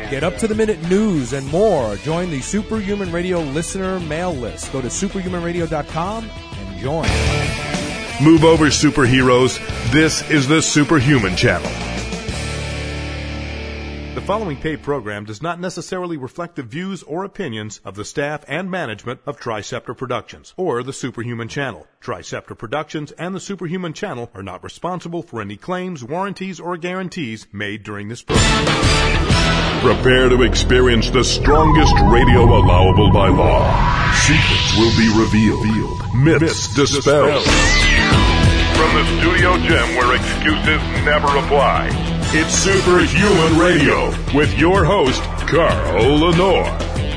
Get up-to-the-minute news and more. Join the Superhuman Radio listener mail list. Go to superhumanradio.com and join. Move over, superheroes. This is the Superhuman Channel. The following paid program does not necessarily reflect the views or opinions of the staff and management of Triceptor Productions or the Superhuman Channel. Triceptor Productions and the Superhuman Channel are not responsible for any claims, warranties, or guarantees made during this program. Prepare to experience the strongest radio allowable by law. Secrets will be revealed. Myths dispelled. From the studio gym where excuses never apply, It's Superhuman Radio with your host, Carl Lenore.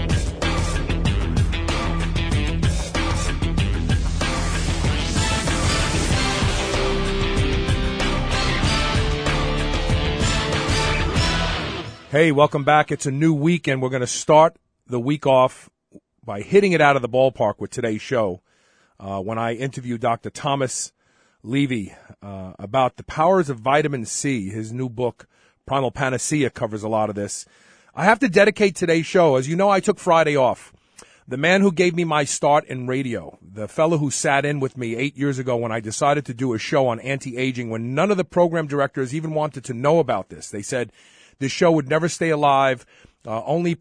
Hey, welcome back. It's a new week, and we're going to start the week off by hitting it out of the ballpark with today's show when I interview Dr. Thomas Levy about the powers of vitamin C. His new book, Primal Panacea, covers a lot of this. I have to dedicate today's show. As you know, I took Friday off. The man who gave me my start in radio, the fellow who sat in with me 8 years ago when I decided to do a show on anti-aging, when none of the program directors even wanted to know about this. They said this show would never stay alive. Only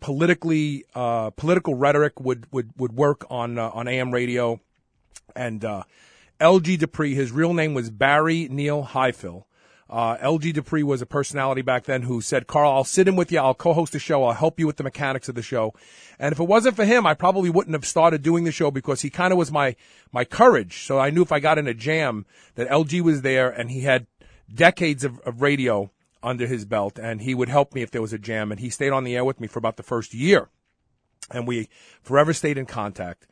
political rhetoric would work on AM radio. And L.G. Dupree, his real name was Barry Neil Highfill. L.G. Dupree was a personality back then who said, Carl, I'll sit in with you, I'll co-host the show, I'll help you with the mechanics of the show. And if it wasn't for him, I probably wouldn't have started doing the show because he kind of was my courage. So I knew if I got in a jam that L.G. was there and he had decades of radio under his belt and he would help me if there was a jam. And he stayed on the air with me for about the first year. And we forever stayed in contact.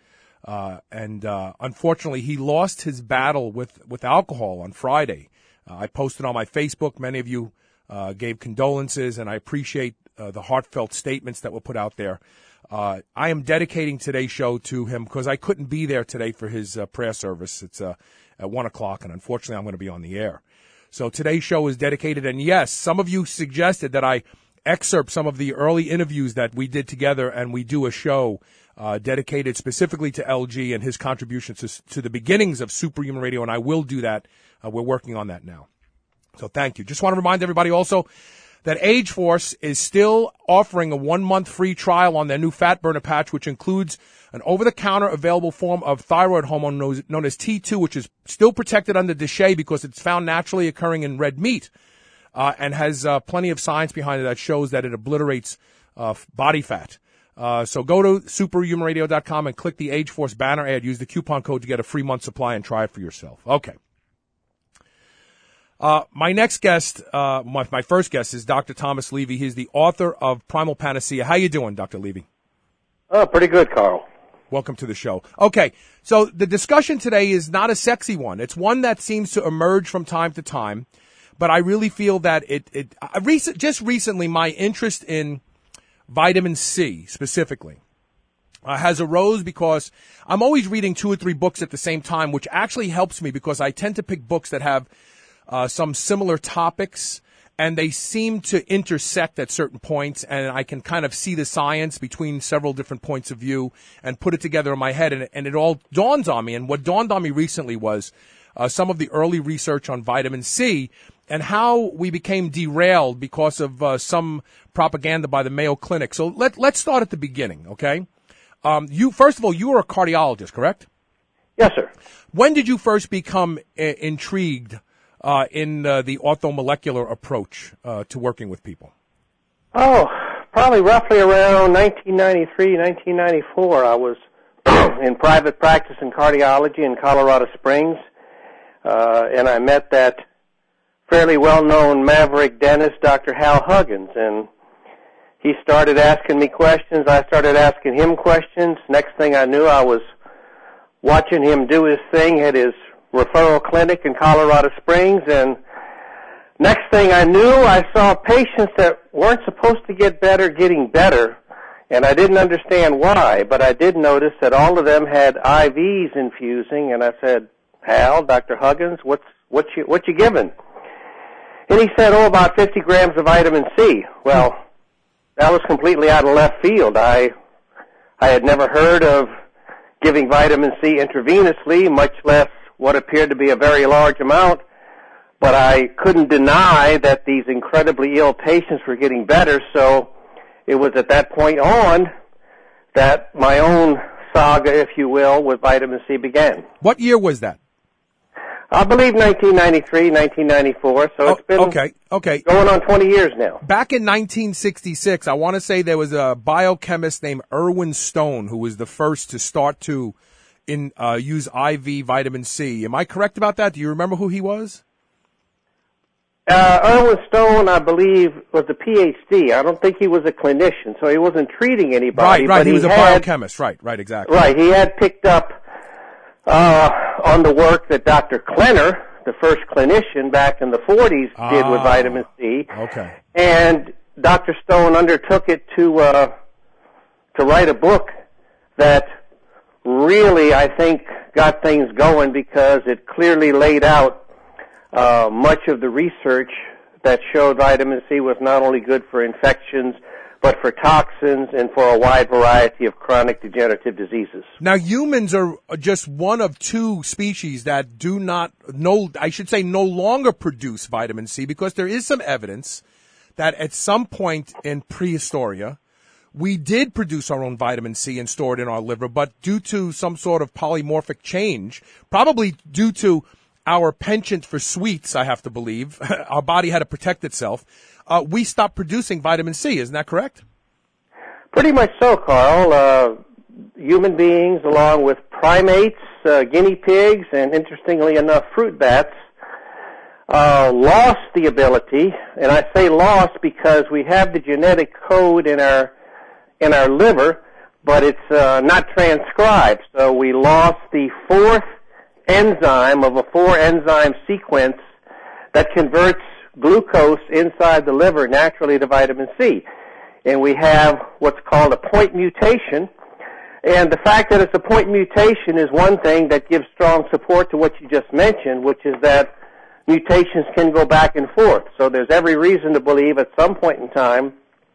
Unfortunately, he lost his battle with alcohol on Friday. I posted on my Facebook. Many of you gave condolences, and I appreciate the heartfelt statements that were put out there. I am dedicating today's show to him because I couldn't be there today for his prayer service. It's at 1 o'clock, and unfortunately, I'm going to be on the air. So today's show is dedicated, and yes, some of you suggested that I excerpt some of the early interviews that we did together, and we do a show dedicated specifically to LG and his contributions to the beginnings of Superhuman Radio, and I will do that. We're working on that now. So thank you. Just want to remind everybody also that Age Force is still offering a 1-month free trial on their new fat burner patch, which includes an over-the-counter available form of thyroid hormone known as T2, which is still protected under DSHEA because it's found naturally occurring in red meat and has plenty of science behind it that shows that it obliterates body fat. So go to superhumanradio.com and click the Age Force banner ad. Use the coupon code to get a free month supply and try it for yourself. Okay. My next guest, my first guest is Dr. Thomas Levy. He's the author of Primal Panacea. How you doing, Dr. Levy? Oh, pretty good, Carl. Welcome to the show. Okay, so the discussion today is not a sexy one. It's one that seems to emerge from time to time, but I really feel that just recently my interest in vitamin C specifically has arose because I'm always reading 2 or 3 books at the same time, which actually helps me because I tend to pick books that have some similar topics, and they seem to intersect at certain points, and I can kind of see the science between several different points of view and put it together in my head, and it all dawns on me. And what dawned on me recently was some of the early research on vitamin C and how we became derailed because of some propaganda by the Mayo Clinic. So let's start at the beginning, okay? First of all, you are a cardiologist, correct? Yes, sir. When did you first become intrigued in the orthomolecular approach to working with people? Oh, probably roughly around 1993, 1994. I was in private practice in cardiology in Colorado Springs, and I met that fairly well-known maverick dentist, Dr. Hal Huggins, and he started asking me questions. I started asking him questions. Next thing I knew, I was watching him do his thing at his referral clinic in Colorado Springs, and next thing I knew, I saw patients that weren't supposed to get better getting better, and I didn't understand why, but I did notice that all of them had IVs infusing, and I said, Hal, Dr. Huggins, what you giving? And he said, about 50 grams of vitamin C. Well, that was completely out of left field. I had never heard of giving vitamin C intravenously, much less what appeared to be a very large amount, but I couldn't deny that these incredibly ill patients were getting better, so it was at that point on that my own saga, if you will, with vitamin C began. What year was that? I believe 1993, 1994, so it's been okay. going on 20 years now. Back in 1966, I want to say there was a biochemist named Irwin Stone who was the first to start to use IV vitamin C. Am I correct about that? Do you remember who he was? Irwin Stone, I believe, was a PhD. I don't think he was a clinician, so he wasn't treating anybody. Right, he was a biochemist. Right, exactly. Right, he had picked up on the work that Dr. Klenner, the first clinician back in the 40s, did with vitamin C. Okay. And Dr. Stone undertook it to write a book that really, I think, got things going because it clearly laid out much of the research that showed vitamin C was not only good for infections, but for toxins and for a wide variety of chronic degenerative diseases. Now, humans are just one of two species that no longer produce vitamin C, because there is some evidence that at some point in prehistoria, we did produce our own vitamin C and store it in our liver, but due to some sort of polymorphic change, probably due to our penchant for sweets, I have to believe, our body had to protect itself, we stopped producing vitamin C. Isn't that correct? Pretty much so, Carl. Human beings, along with primates, guinea pigs, and interestingly enough, fruit bats, lost the ability, and I say lost because we have the genetic code in our liver, but it's not transcribed. So we lost the fourth enzyme of a 4-enzyme sequence that converts glucose inside the liver naturally to vitamin C. And we have what's called a point mutation. And the fact that it's a point mutation is one thing that gives strong support to what you just mentioned, which is that mutations can go back and forth. So there's every reason to believe at some point in time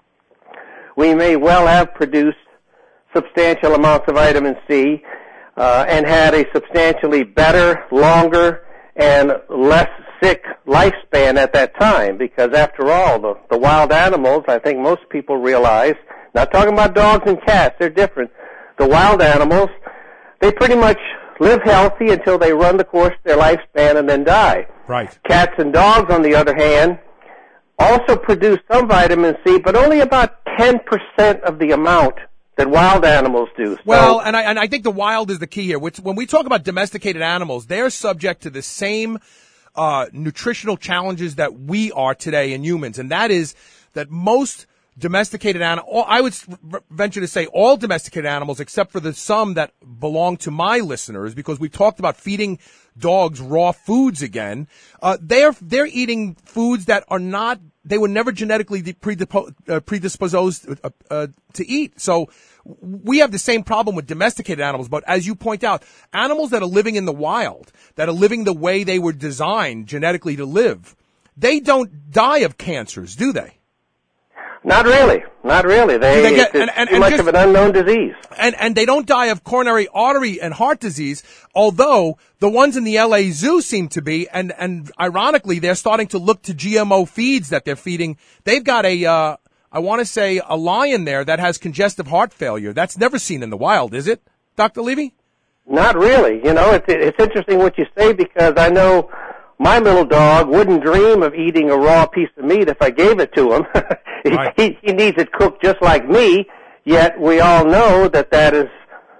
we may well have produced substantial amounts of vitamin C and had a substantially better, longer, and less sick lifespan at that time, because after all, the wild animals, I think most people realize, not talking about dogs and cats, they're different. The wild animals, they pretty much live healthy until they run the course of their lifespan and then die. Right. Cats and dogs, on the other hand, also produce some vitamin C, but only about 10% of the amount that wild animals do. So, well, and I think the wild is the key here. When we talk about domesticated animals, they're subject to the same nutritional challenges that we are today in humans, and that is that most domesticated animals, I would venture to say all domesticated animals, except for the some that belong to my listeners, because we've talked about feeding dogs raw foods again, they're eating foods that are not, they were never genetically predisposed to eat. So we have the same problem with domesticated animals, but as you point out, animals that are living in the wild, that are living the way they were designed genetically to live, they don't die of cancers, do they? Not really. Not really. It's too much of an unknown disease. And they don't die of coronary artery and heart disease, although the ones in the LA Zoo seem to be, and ironically, they're starting to look to GMO feeds that they're feeding. They've got I want to say a lion there that has congestive heart failure. That's never seen in the wild, is it, Dr. Levy? Not really. You know, it's interesting what you say, because I know my little dog wouldn't dream of eating a raw piece of meat if I gave it to him. Right. He needs it cooked just like me, yet we all know that is,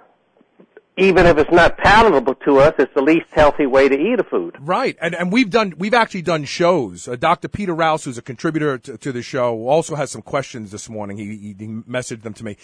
even if it's not palatable to us, it's the least healthy way to eat a food. Right. And we've actually done shows. Dr. Peter Rouse, who's a contributor to the show, also has some questions this morning. He messaged them to me.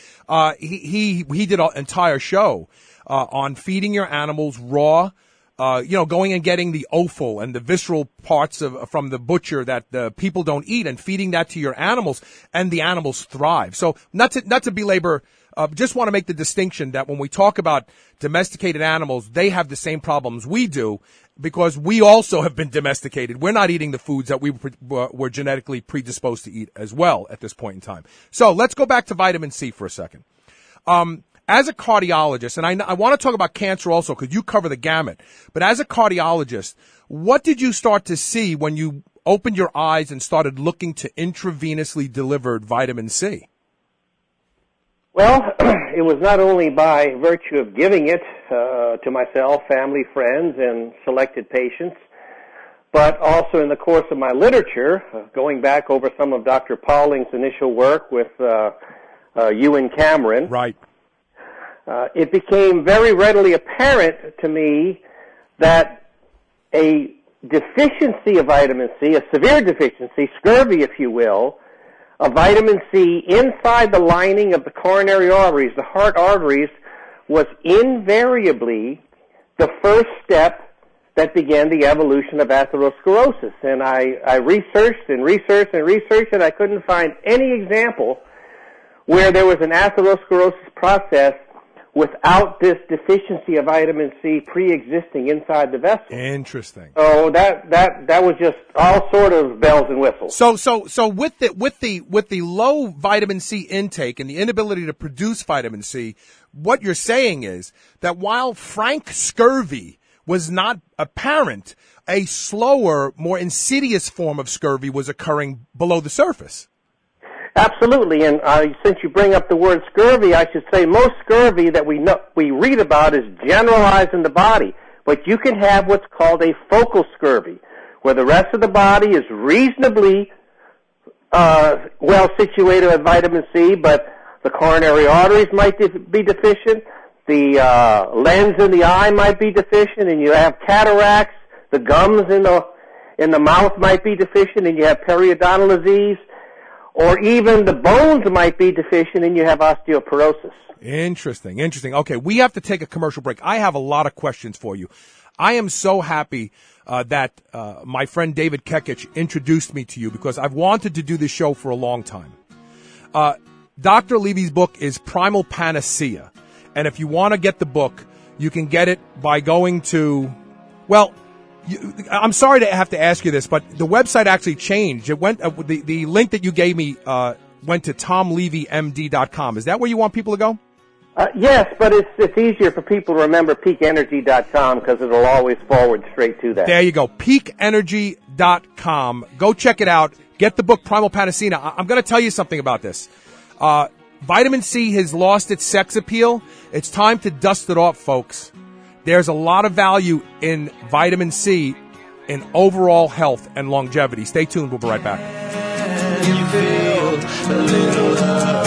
He did an entire show on feeding your animals raw, going and getting the offal and the visceral parts from the butcher that the people don't eat, and feeding that to your animals, and the animals thrive. So not to belabor, just want to make the distinction that when we talk about domesticated animals, they have the same problems we do, because we also have been domesticated. We're not eating the foods that we were genetically predisposed to eat as well at this point in time. So let's go back to vitamin C for a second. As a cardiologist, and I want to talk about cancer also because you cover the gamut, but as a cardiologist, what did you start to see when you opened your eyes and started looking to intravenously delivered vitamin C? Well, it was not only by virtue of giving it to myself, family, friends, and selected patients, but also in the course of my literature, going back over some of Dr. Pauling's initial work with Ewan Cameron. Right. It became very readily apparent to me that a deficiency of vitamin C, a severe deficiency, scurvy if you will, of vitamin C inside the lining of the coronary arteries, the heart arteries, was invariably the first step that began the evolution of atherosclerosis. And I researched and researched and researched, and I couldn't find any example where there was an atherosclerosis process without this deficiency of vitamin C pre-existing inside the vessel. Interesting. So that was just all sort of bells and whistles. So with the low vitamin C intake and the inability to produce vitamin C, what you're saying is that while frank scurvy was not apparent, a slower, more insidious form of scurvy was occurring below the surface. Absolutely, and since you bring up the word scurvy, I should say most scurvy that we read about is generalized in the body, but you can have what's called a focal scurvy, where the rest of the body is reasonably well situated with vitamin C, but the coronary arteries might be deficient, the lens in the eye might be deficient, and you have cataracts, the gums in the mouth might be deficient, and you have periodontal disease, or even the bones might be deficient and you have osteoporosis. Interesting. Okay, we have to take a commercial break. I have a lot of questions for you. I am so happy that my friend David Kekich introduced me to you because I've wanted to do this show for a long time. Dr. Levy's book is Primal Panacea. And if you want to get the book, you can get it by going to, I'm sorry to have to ask you this, but the website actually changed. It went the link that you gave me went to tomlevymd.com. Is that where you want people to go? Yes, but it's easier for people to remember peakenergy.com because it'll always forward straight to that. There you go, peakenergy.com. Go check it out. Get the book Primal Panacea. I'm going to tell you something about this. Vitamin C has lost its sex appeal. It's time to dust it off, folks. There's a lot of value in vitamin C in overall health and longevity. Stay tuned. We'll be right back. You feel a little love.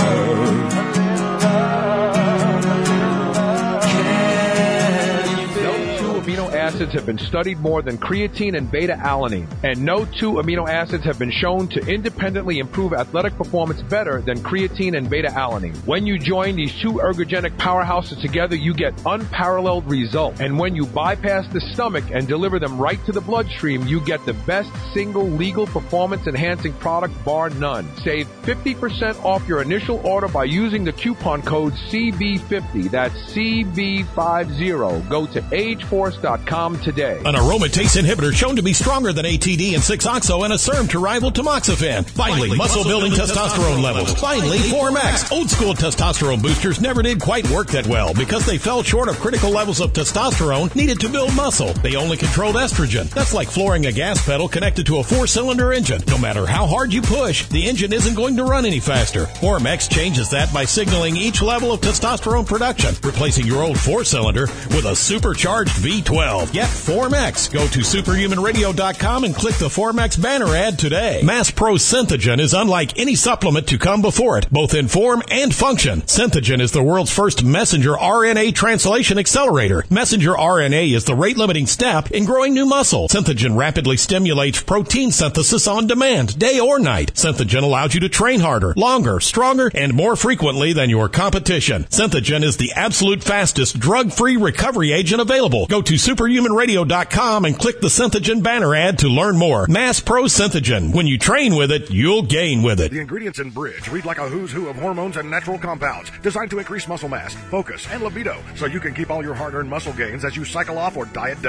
Amino acids have been studied more than creatine and beta-alanine, and no two amino acids have been shown to independently improve athletic performance better than creatine and beta-alanine. When you join these two ergogenic powerhouses together, you get unparalleled results. And when you bypass the stomach and deliver them right to the bloodstream, you get the best single legal performance-enhancing product bar none. Save 50% off your initial order by using the coupon code CB50. That's CB50. Go to ageforce.com today. An aromatase inhibitor shown to be stronger than ATD and 6-oxo and a serum to rival tamoxifen. Finally, muscle-building testosterone levels. Finally, Form-X. Old-school testosterone boosters never did quite work that well because they fell short of critical levels of testosterone needed to build muscle. They only controlled estrogen. That's like flooring a gas pedal connected to a 4-cylinder engine. No matter how hard you push, the engine isn't going to run any faster. Form-X changes that by signaling each level of testosterone production, replacing your old 4-cylinder with a supercharged V12. Get Form-X. Go to superhumanradio.com and click the Form-X banner ad today. Mass Pro Synthogen is unlike any supplement to come before it, both in form and function. Synthogen is the world's first messenger RNA translation accelerator. Messenger RNA is the rate-limiting step in growing new muscle. Synthogen rapidly stimulates protein synthesis on demand, day or night. Synthogen allows you to train harder, longer, stronger, and more frequently than your competition. Synthogen is the absolute fastest drug-free recovery agent available. Go to superhumanradio.com and click the Synthogen banner ad to learn more. Mass Pro Synthogen. When you train with it, you'll gain with it. The ingredients in Bridge read like a who's who of hormones and natural compounds designed to increase muscle mass, focus, and libido so you can keep all your hard-earned muscle gains as you cycle off or diet down.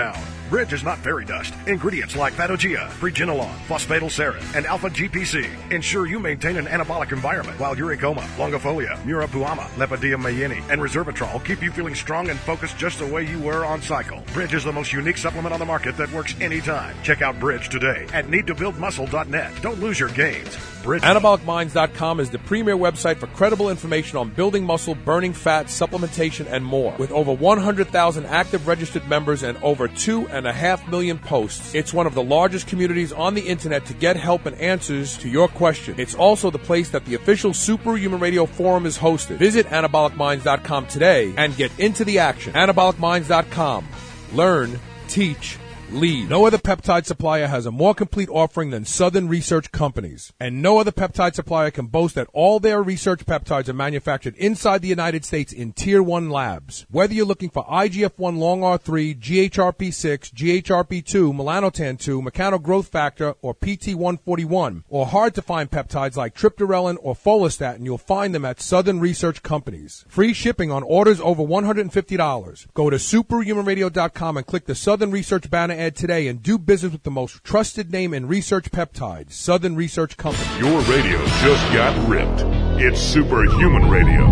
Bridge is not fairy dust. Ingredients like Phattogea, Pregenolone, Phosphatidylserine, and Alpha-GPC ensure you maintain an anabolic environment, while Uricoma, Longifolia, Murapuama, Lepidium-Mayeni, and Resveratrol keep you feeling strong and focused just the way you were on cycle. Bridge is the most unique supplement on the market that works anytime. Check out Bridge today at needtobuildmuscle.net. Don't lose your gains. Bridge. AnabolicMinds.com is the premier website for credible information on building muscle, burning fat, supplementation, and more. With over 100,000 active registered members and over 2.5 million posts, it's one of the largest communities on the internet to get help and answers to your questions. It's also the place that the official Superhuman Radio Forum is hosted. Visit AnabolicMinds.com today and get into the action. AnabolicMinds.com. Learn, teach, lead. No other peptide supplier has a more complete offering than Southern Research Companies. And no other peptide supplier can boast that all their research peptides are manufactured inside the United States in Tier 1 labs. Whether you're looking for IGF-1 Long R3, GHRP6, GHRP2, Melanotan-2, Mechano Growth Factor, or PT141, or hard-to-find peptides like Triptorelin or Follistatin, you'll find them at Southern Research Companies. Free shipping on orders over $150. Go to superhumanradio.com and click the Southern Research banner ad today and do business with the most trusted name in research peptides, Southern Research Company. Your radio just got ripped. It's Superhuman Radio.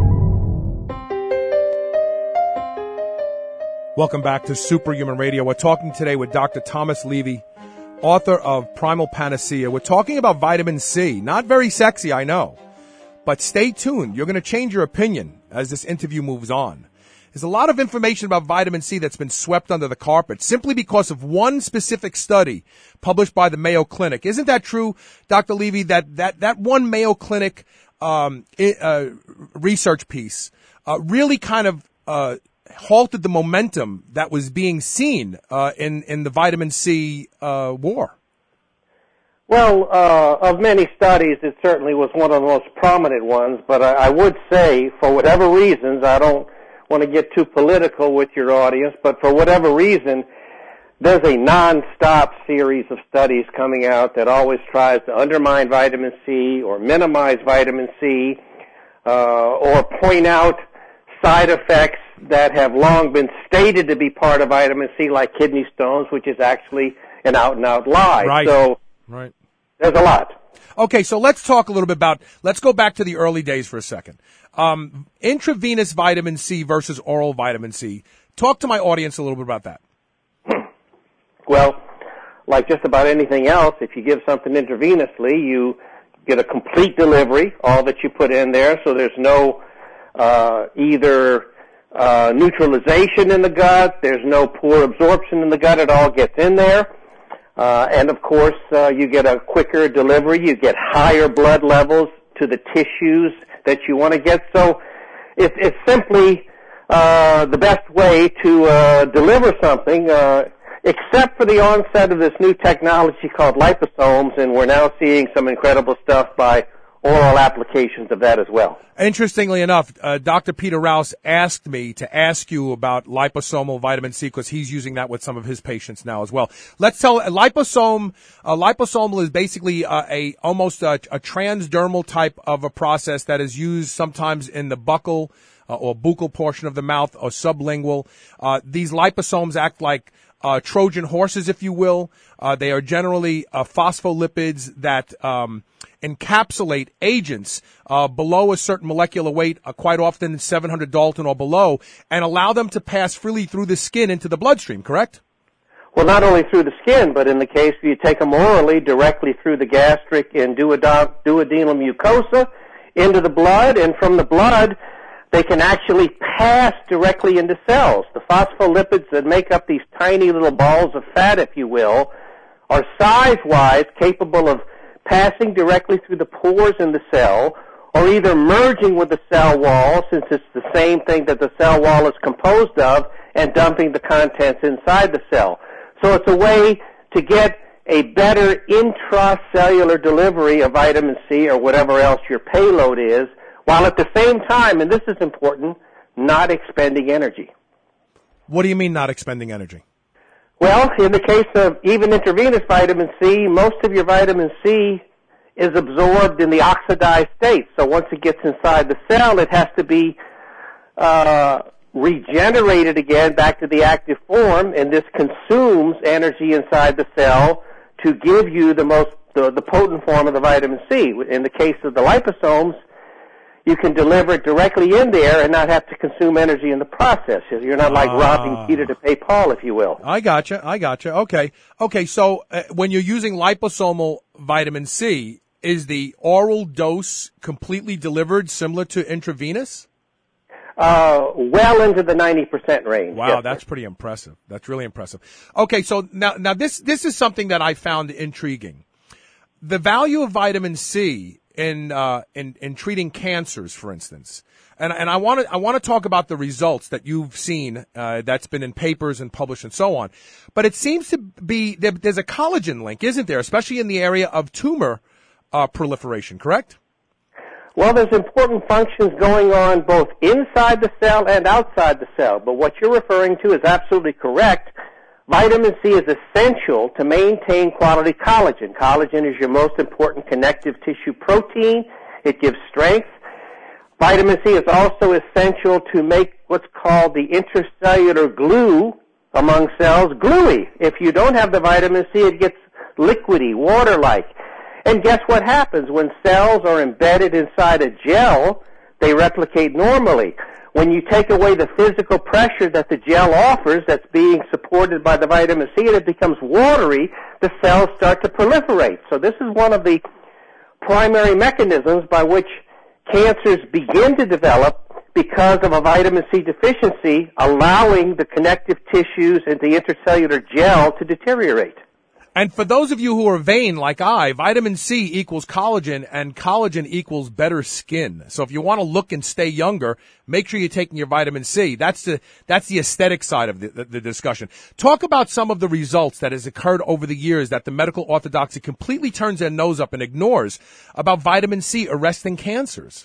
Welcome back to Superhuman Radio. We're talking today with Dr. Thomas Levy, author of Primal Panacea. We're talking about vitamin C. Not very sexy, I know. But stay tuned. You're going to change your opinion as this interview moves on. There's a lot of information about vitamin C that's been swept under the carpet simply because of one specific study published by the Mayo Clinic. Isn't that true, Dr. Levy, that one Mayo Clinic research piece really kind of halted the momentum that was being seen in the vitamin C war? Well, of many studies, it certainly was one of the most prominent ones, but I would say, for whatever reasons, I don't want to get too political with your audience, but for whatever reason, there's a non-stop series of studies coming out that always tries to undermine vitamin C or minimize vitamin C or point out side effects that have long been stated to be part of vitamin C, like kidney stones, which is actually an out-and-out lie. Right. So right. There's a lot. Okay, so let's talk a little bit about, let's go back to the early days for a second. Intravenous vitamin C versus oral vitamin C. Talk to my audience a little bit about that. Well, like just about anything else, if you give something intravenously, you get a complete delivery, all that you put in there, so there's no either neutralization in the gut, there's no poor absorption in the gut, it all gets in there. And of course, you get a quicker delivery, you get higher blood levels to the tissues that you want to get. So it's simply the best way to deliver something, except for the onset of this new technology called liposomes, and we're now seeing some incredible stuff by oral applications of that as well. Interestingly enough, Dr. Peter Rouse asked me to ask you about liposomal vitamin C because he's using that with some of his patients now as well. Let's tell liposomal is basically almost a transdermal type of a process that is used sometimes in the buccal or buccal portion of the mouth or sublingual. These liposomes act like Trojan horses, if you will. They are generally phospholipids that encapsulate agents below a certain molecular weight, quite often 700 Dalton or below, and allow them to pass freely through the skin into the bloodstream, correct? Well, not only through the skin, but in the case you take them orally, directly through the gastric and duodenal mucosa into the blood, and from the blood they can actually pass directly into cells. The phospholipids that make up these tiny little balls of fat, if you will, are size-wise capable of passing directly through the pores in the cell, or either merging with the cell wall, since it's the same thing that the cell wall is composed of, and dumping the contents inside the cell. So it's a way to get a better intracellular delivery of vitamin C or whatever else your payload is, while at the same time, and this is important, not expending energy. What do you mean not expending energy? Well, in the case of even intravenous vitamin C, most of your vitamin C is absorbed in the oxidized state. So once it gets inside the cell, it has to be regenerated again back to the active form, and this consumes energy inside the cell to give you the potent form of the vitamin C. In the case of the liposomes, you can deliver it directly in there and not have to consume energy in the process. You're not like robbing Peter to pay Paul, if you will. I gotcha. Okay. So when you're using liposomal vitamin C, is the oral dose completely delivered similar to intravenous? Well into the 90% range. Wow, yes, that's pretty impressive. That's really impressive. Okay, so now this is something that I found intriguing. The value of vitamin C in treating cancers, for instance. And I want to talk about the results that you've seen that's been in papers and published and so on. But it seems to be there's a collagen link, isn't there, especially in the area of tumor proliferation, correct? Well, there's important functions going on both inside the cell and outside the cell. But what you're referring to is absolutely correct. Vitamin C is essential to maintain quality collagen. Collagen is your most important connective tissue protein. It gives strength. Vitamin C is also essential to make what's called the intercellular glue among cells gluey. If you don't have the vitamin C, it gets liquidy, water-like. And guess what happens? When cells are embedded inside a gel, they replicate normally. When you take away the physical pressure that the gel offers that's being supported by the vitamin C and it becomes watery, the cells start to proliferate. So this is one of the primary mechanisms by which cancers begin to develop because of a vitamin C deficiency, allowing the connective tissues and the intercellular gel to deteriorate. And for those of you who are vain like I, vitamin C equals collagen, and collagen equals better skin. So if you want to look and stay younger, make sure you're taking your vitamin C. That's the aesthetic side of the discussion. Talk about some of the results that has occurred over the years that the medical orthodoxy completely turns their nose up and ignores about vitamin C arresting cancers.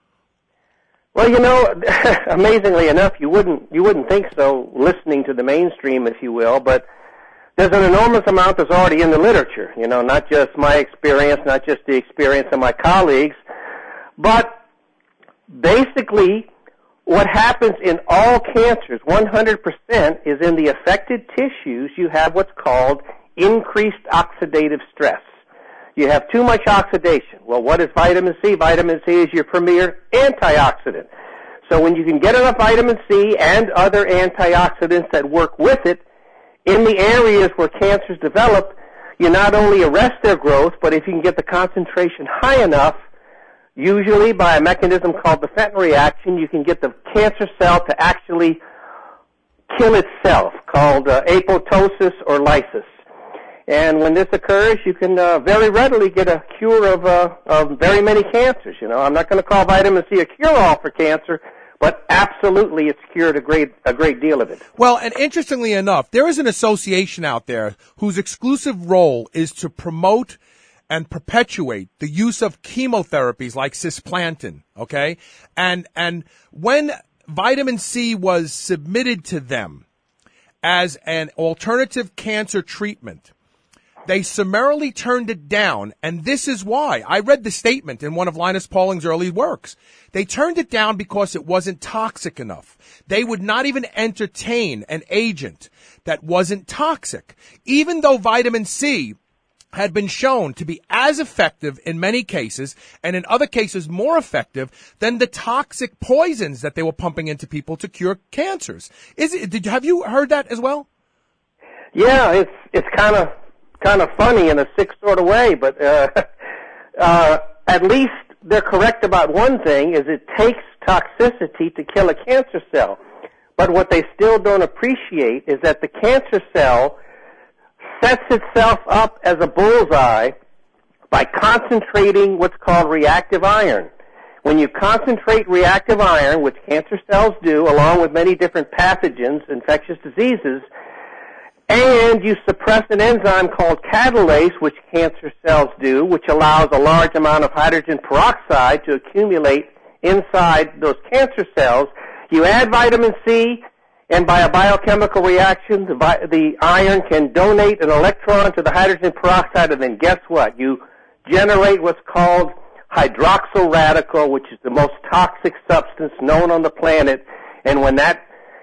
Well, you know, amazingly enough, you wouldn't think so listening to the mainstream, if you will, but there's an enormous amount that's already in the literature, you know, not just my experience, not just the experience of my colleagues, but basically what happens in all cancers, 100%, is in the affected tissues you have what's called increased oxidative stress. You have too much oxidation. Well, what is vitamin C? Vitamin C is your premier antioxidant. So when you can get enough vitamin C and other antioxidants that work with it, in the areas where cancers develop, you not only arrest their growth, but if you can get the concentration high enough, usually by a mechanism called the Fenton reaction, you can get the cancer cell to actually kill itself, called apoptosis or lysis. And when this occurs, you can very readily get a cure of very many cancers. You know, I'm not going to call vitamin C a cure-all for cancer, but absolutely it's cured a great deal of it. Well, and interestingly enough, there is an association out there whose exclusive role is to promote and perpetuate the use of chemotherapies like cisplantin, okay? And when vitamin C was submitted to them as an alternative cancer treatment, they summarily turned it down, and this is why. I read the statement in one of Linus Pauling's early works. They turned it down because it wasn't toxic enough. They would not even entertain an agent that wasn't toxic, even though vitamin C had been shown to be as effective in many cases, and in other cases more effective than the toxic poisons that they were pumping into people to cure cancers. Have you heard that as well? Yeah, it's kind of funny in a sick sort of way, but at least they're correct about one thing, is it takes toxicity to kill a cancer cell. But what they still don't appreciate is that the cancer cell sets itself up as a bullseye by concentrating what's called reactive iron. When you concentrate reactive iron, which cancer cells do, along with many different pathogens, infectious diseases, and you suppress an enzyme called catalase, which cancer cells do, which allows a large amount of hydrogen peroxide to accumulate inside those cancer cells. You add vitamin C, and by a biochemical reaction, the iron can donate an electron to the hydrogen peroxide, and then guess what? You generate what's called hydroxyl radical, which is the most toxic substance known on the planet. And when that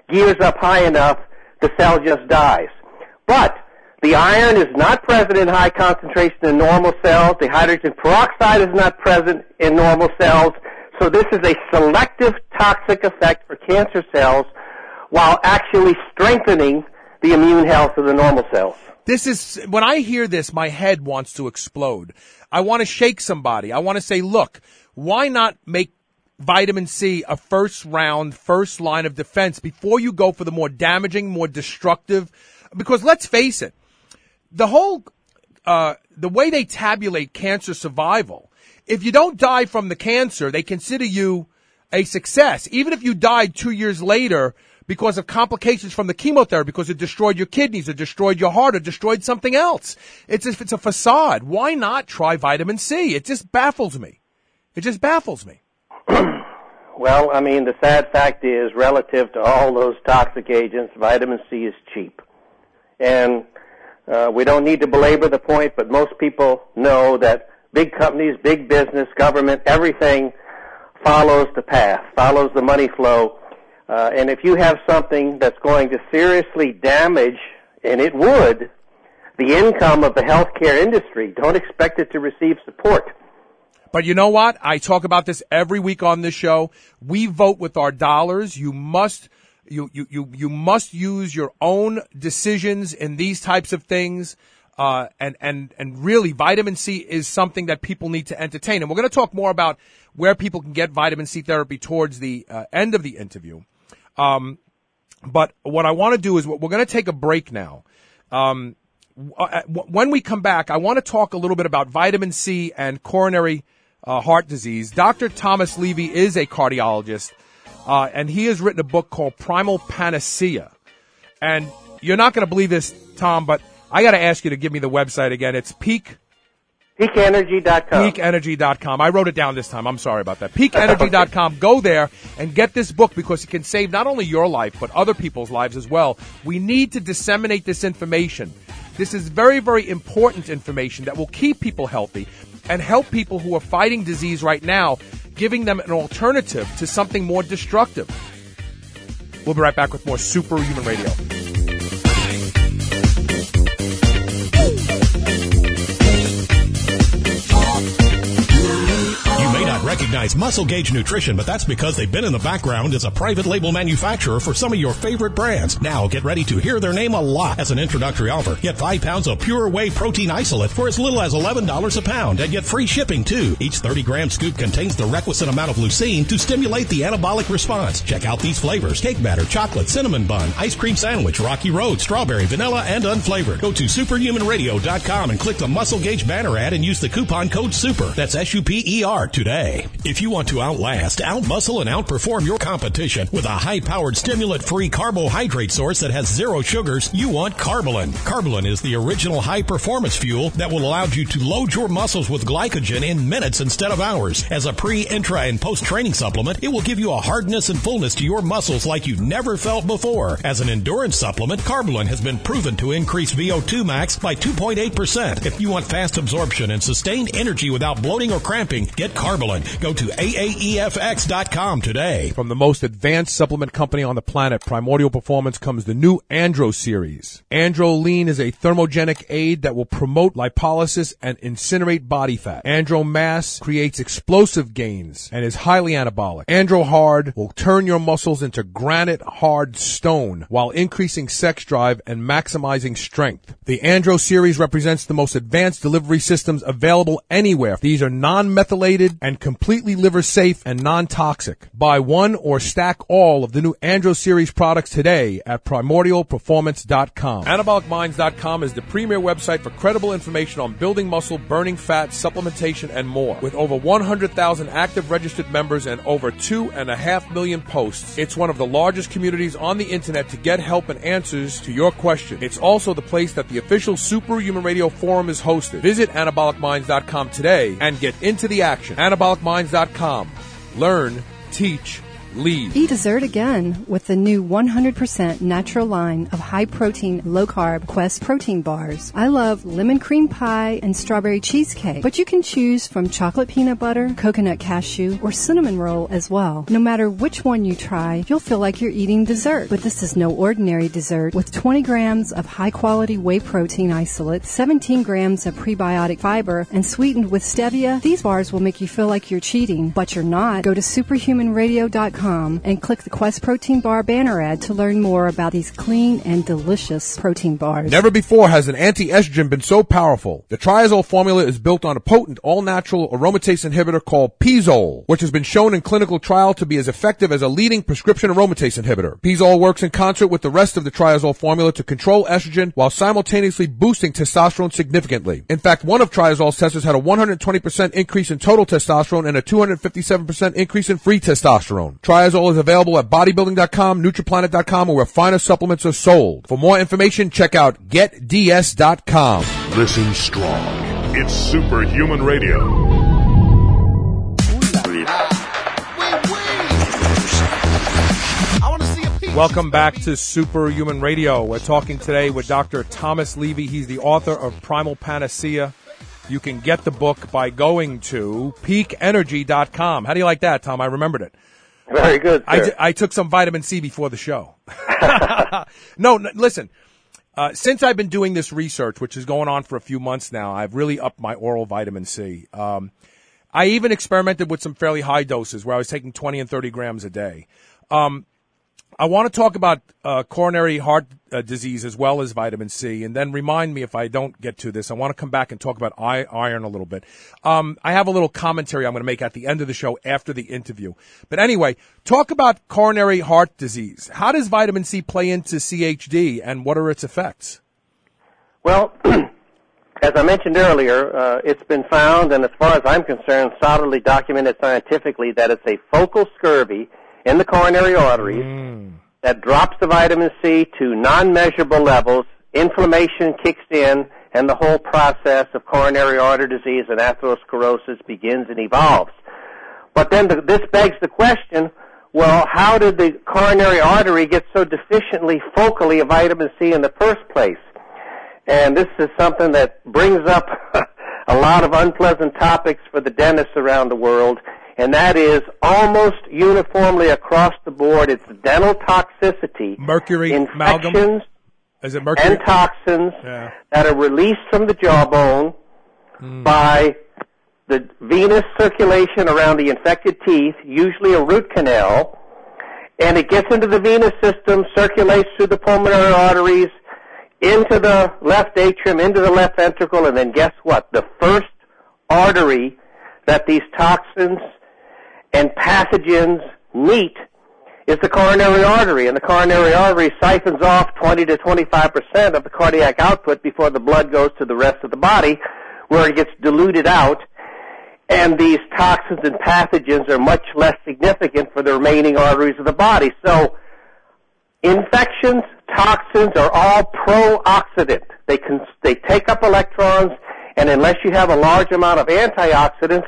gears up high enough, the cell just dies. But the iron is not present in high concentration in normal cells. The hydrogen peroxide is not present in normal cells. So this is a selective toxic effect for cancer cells while actually strengthening the immune health of the normal cells. This is, when I hear this, my head wants to explode. I want to shake somebody. I want to say, look, why not make vitamin C a first line of defense before you go for the more damaging, more destructive? Because let's face it, the whole, the way they tabulate cancer survival, if you don't die from the cancer, they consider you a success. Even if you died 2 years later because of complications from the chemotherapy, because it destroyed your kidneys, or destroyed your heart, or destroyed something else. It's a facade. Why not try vitamin C? It just baffles me. It just baffles me. Well, I mean, the sad fact is, relative to all those toxic agents, vitamin C is cheap. And we don't need to belabor the point, but most people know that big companies, big business, government, everything follows the path, follows the money flow. And if you have something that's going to seriously damage, and it would, the income of the healthcare industry, don't expect it to receive support. But you know what? I talk about this every week on this show. We vote with our dollars. You must use your own decisions in these types of things. And really, vitamin C is something that people need to entertain. And we're going to talk more about where people can get vitamin C therapy towards the end of the interview. But what I want to do is we're going to take a break now. When we come back, I want to talk a little bit about vitamin C and coronary heart disease. Dr. Thomas Levy is a cardiologist, and he has written a book called Primal Panacea. And you're not going to believe this, Tom, but I got to ask you to give me the website again. It's peakenergy.com. Peakenergy.com. I wrote it down this time. I'm sorry about that. Peakenergy.com. Go there and get this book because it can save not only your life, but other people's lives as well. We need to disseminate this information. This is very, very important information that will keep people healthy and help people who are fighting disease right now, giving them an alternative to something more destructive. We'll be right back with more Superhuman Radio. Recognize Muscle Gauge Nutrition, but that's because they've been in the background as a private label manufacturer for some of your favorite brands. Now get ready to hear their name a lot. As an introductory offer, get 5 pounds of pure whey protein isolate for as little as $11 a pound and get free shipping too. Each 30-gram scoop contains the requisite amount of leucine to stimulate the anabolic response. Check out these flavors: cake batter, chocolate, cinnamon bun, ice cream sandwich, Rocky Road, strawberry, vanilla, and unflavored. Go to superhumanradio.com and click the Muscle Gauge banner ad and use the coupon code SUPER. That's SUPER today. If you want to outlast, outmuscle, and outperform your competition with a high-powered stimulant-free carbohydrate source that has 0 sugars, you want Carbolin. Carbolin is the original high-performance fuel that will allow you to load your muscles with glycogen in minutes instead of hours. As a pre, intra, and post-training supplement, it will give you a hardness and fullness to your muscles like you've never felt before. As an endurance supplement, Carbolin has been proven to increase VO2 max by 2.8%. If you want fast absorption and sustained energy without bloating or cramping, get Carbolin. Go to AAEFX.com today. From the most advanced supplement company on the planet, Primordial Performance, comes the new Andro series. Andro Lean is a thermogenic aid that will promote lipolysis and incinerate body fat. Andro Mass creates explosive gains and is highly anabolic. Andro Hard will turn your muscles into granite hard stone while increasing sex drive and maximizing strength. The Andro series represents the most advanced delivery systems available anywhere. These are non-methylated and completely liver safe and non-toxic. Buy one or stack all of the new Andro series products today at primordialperformance.com. AnabolicMinds.com is the premier website for credible information on building muscle, burning fat, supplementation, and more. With over 100,000 active registered members and over 2.5 million posts, it's one of the largest communities on the internet to get help and answers to your questions. It's also the place that the official Superhuman Radio Forum is hosted. Visit AnabolicMinds.com today and get into the action. AnabolicMinds.com. Learn, teach, leave. Eat dessert again with the new 100% natural line of high-protein, low-carb Quest protein bars. I love lemon cream pie and strawberry cheesecake, but you can choose from chocolate peanut butter, coconut cashew, or cinnamon roll as well. No matter which one you try, you'll feel like you're eating dessert. But this is no ordinary dessert. With 20 grams of high-quality whey protein isolate, 17 grams of prebiotic fiber, and sweetened with stevia, these bars will make you feel like you're cheating, but you're not. Go to superhumanradio.com and click the Quest Protein Bar banner ad to learn more about these clean and delicious protein bars. Never before has an anti-estrogen been so powerful. The Triazole formula is built on a potent, all-natural aromatase inhibitor called Pizole, which has been shown in clinical trial to be as effective as a leading prescription aromatase inhibitor. Pizole works in concert with the rest of the Triazole formula to control estrogen while simultaneously boosting testosterone significantly. In fact, one of Triazole's testers had a 120% increase in total testosterone and a 257% increase in free testosterone. Triazole is available at bodybuilding.com, nutriplanet.com, or where finer supplements are sold. For more information, check out getds.com. Listen strong. It's Superhuman Radio. Welcome back to Superhuman Radio. We're talking today with Dr. Thomas Levy. He's the author of Primal Panacea. You can get the book by going to peakenergy.com. How do you like that, Tom? I remembered it. Very good, sir. I took some vitamin C before the show. No, listen. Since I've been doing this research, which is going on for a few months now, I've really upped my oral vitamin C. I even experimented with some fairly high doses where I was taking 20 and 30 grams a day. I want to talk about coronary heart disease as well as vitamin C, and then remind me if I don't get to this. I want to come back and talk about iron a little bit. I have a little commentary I'm going to make at the end of the show after the interview. But anyway, talk about coronary heart disease. How does vitamin C play into CHD, and what are its effects? Well, as I mentioned earlier, it's been found, and as far as I'm concerned, solidly documented scientifically, that it's a focal scurvy in the coronary arteries that drops the vitamin C to non-measurable levels, inflammation kicks in, and the whole process of coronary artery disease and atherosclerosis begins and evolves. But then this begs the question, well, how did the coronary artery get so deficiently focally of vitamin C in the first place? And this is something that brings up a lot of unpleasant topics for the dentists around the world, and that is almost uniformly across the board, it's dental toxicity, mercury, infections, amalgam. Is it mercury? And toxins that are released from the jawbone by the venous circulation around the infected teeth, usually a root canal, and it gets into the venous system, circulates through the pulmonary arteries, into the left atrium, into the left ventricle, and then guess what? The first artery that these toxins and pathogens meet is the coronary artery, and the coronary artery siphons off 20 to 25% of the cardiac output before the blood goes to the rest of the body, where it gets diluted out, and these toxins and pathogens are much less significant for the remaining arteries of the body. So infections, toxins are all pro-oxidant. They take up electrons, and unless you have a large amount of antioxidants,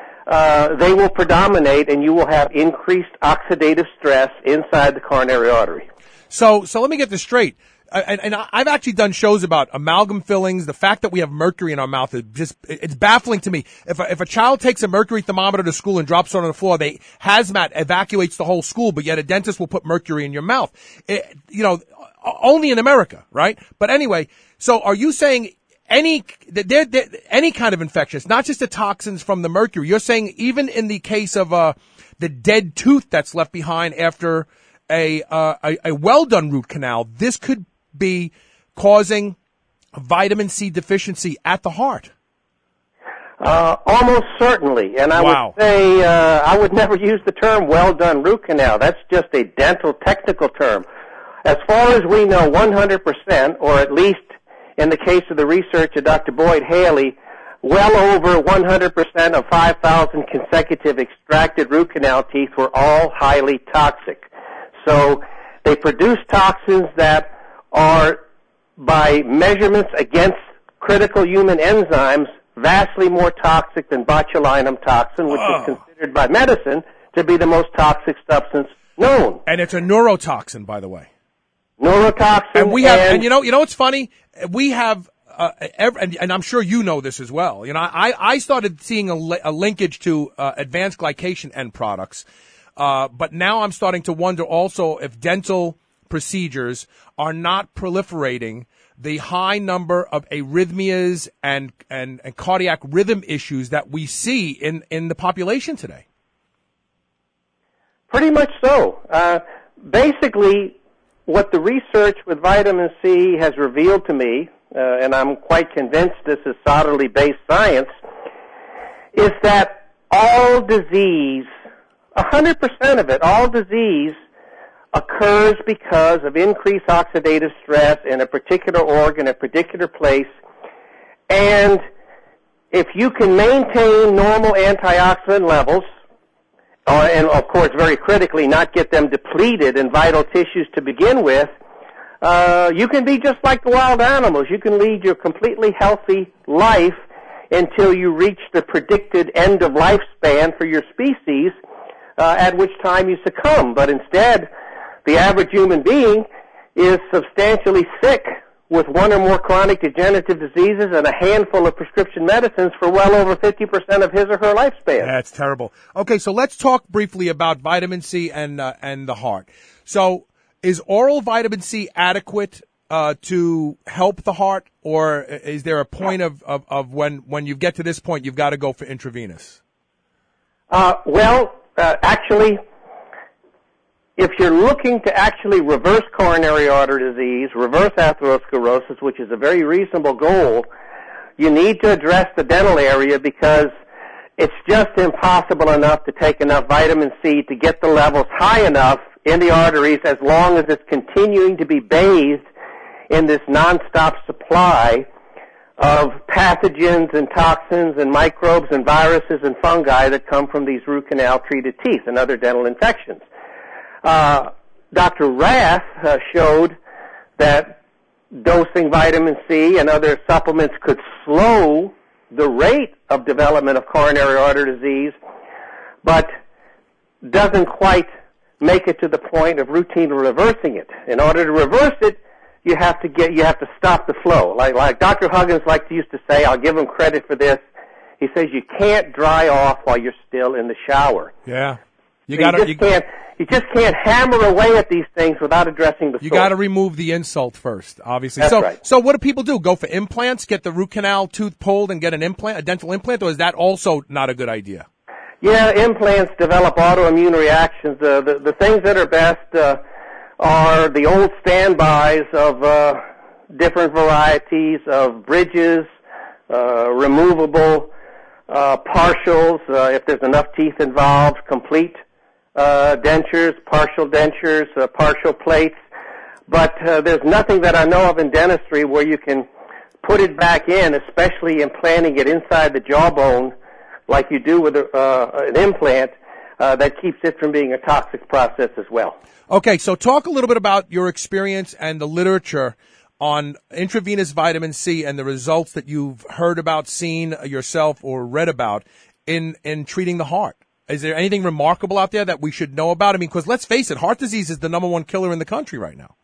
they will predominate, and you will have increased oxidative stress inside the coronary artery. So let me get this straight. And I've actually done shows about amalgam fillings. The fact that we have mercury in our mouth is it's baffling to me. If a child takes a mercury thermometer to school and drops it on the floor, hazmat evacuates the whole school, but yet a dentist will put mercury in your mouth. Only in America, right? But anyway, so are you saying any kind of infection, not just the toxins from the mercury? You're saying even in the case of the dead tooth that's left behind after a well done root canal, this could be causing vitamin C deficiency at the heart? Almost certainly. And I would say I would never use the term well done root canal. That's just a dental technical term. As far as we know, 100%, or at least in the case of the research of Dr. Boyd Haley, well over 100% of 5,000 consecutive extracted root canal teeth were all highly toxic. So they produce toxins that are, by measurements against critical human enzymes, vastly more toxic than botulinum toxin, which is considered by medicine to be the most toxic substance known. And it's a neurotoxin, by the way. Neurotoxin. And we have, and you know what's funny? We have, and I'm sure you know this as well. You know, I started seeing a linkage to advanced glycation end products, but now I'm starting to wonder also if dental procedures are not proliferating the high number of arrhythmias and cardiac rhythm issues that we see in the population today. Pretty much so. Basically, what the research with vitamin C has revealed to me, and I'm quite convinced this is solidly based science, is that all disease, 100% of it, all disease occurs because of increased oxidative stress in a particular organ, a particular place, and if you can maintain normal antioxidant levels, and of course very critically not get them depleted in vital tissues to begin with, you can be just like the wild animals. You can lead your completely healthy life until you reach the predicted end of lifespan for your species, at which time you succumb. But instead, the average human being is substantially sick with one or more chronic degenerative diseases and a handful of prescription medicines for well over 50% of his or her lifespan. That's terrible. Okay, so let's talk briefly about vitamin C and the heart. So is oral vitamin C adequate to help the heart, or is there a point of when you get to this point you've got to go for intravenous? Actually, if you're looking to actually reverse coronary artery disease, reverse atherosclerosis, which is a very reasonable goal, you need to address the dental area because it's just impossible enough to take enough vitamin C to get the levels high enough in the arteries as long as it's continuing to be bathed in this nonstop supply of pathogens and toxins and microbes and viruses and fungi that come from these root canal treated teeth and other dental infections. Dr. Rath showed that dosing vitamin C and other supplements could slow the rate of development of coronary artery disease, but doesn't quite make it to the point of routinely reversing it. In order to reverse it, you have to stop the flow. Like Dr. Huggins used to say, I'll give him credit for this. He says you can't dry off while you're still in the shower. Yeah. You just can't hammer away at these things without addressing the source. You got to remove the insult first, obviously. That's right. So what do people do? Go for implants, get the root canal tooth pulled and get an implant, a dental implant, or is that also not a good idea? Yeah, implants develop autoimmune reactions. The things that are best are the old standbys of different varieties of bridges, removable partials, if there's enough teeth involved, complete dentures, partial plates. But there's nothing that I know of in dentistry where you can put it back in, especially implanting it inside the jawbone like you do with an implant, that keeps it from being a toxic process as well. Okay, so talk a little bit about your experience and the literature on intravenous vitamin C and the results that you've heard about, seen yourself, or read about in treating the heart. Is there anything remarkable out there that we should know about? I mean, because let's face it, heart disease is the number one killer in the country right now.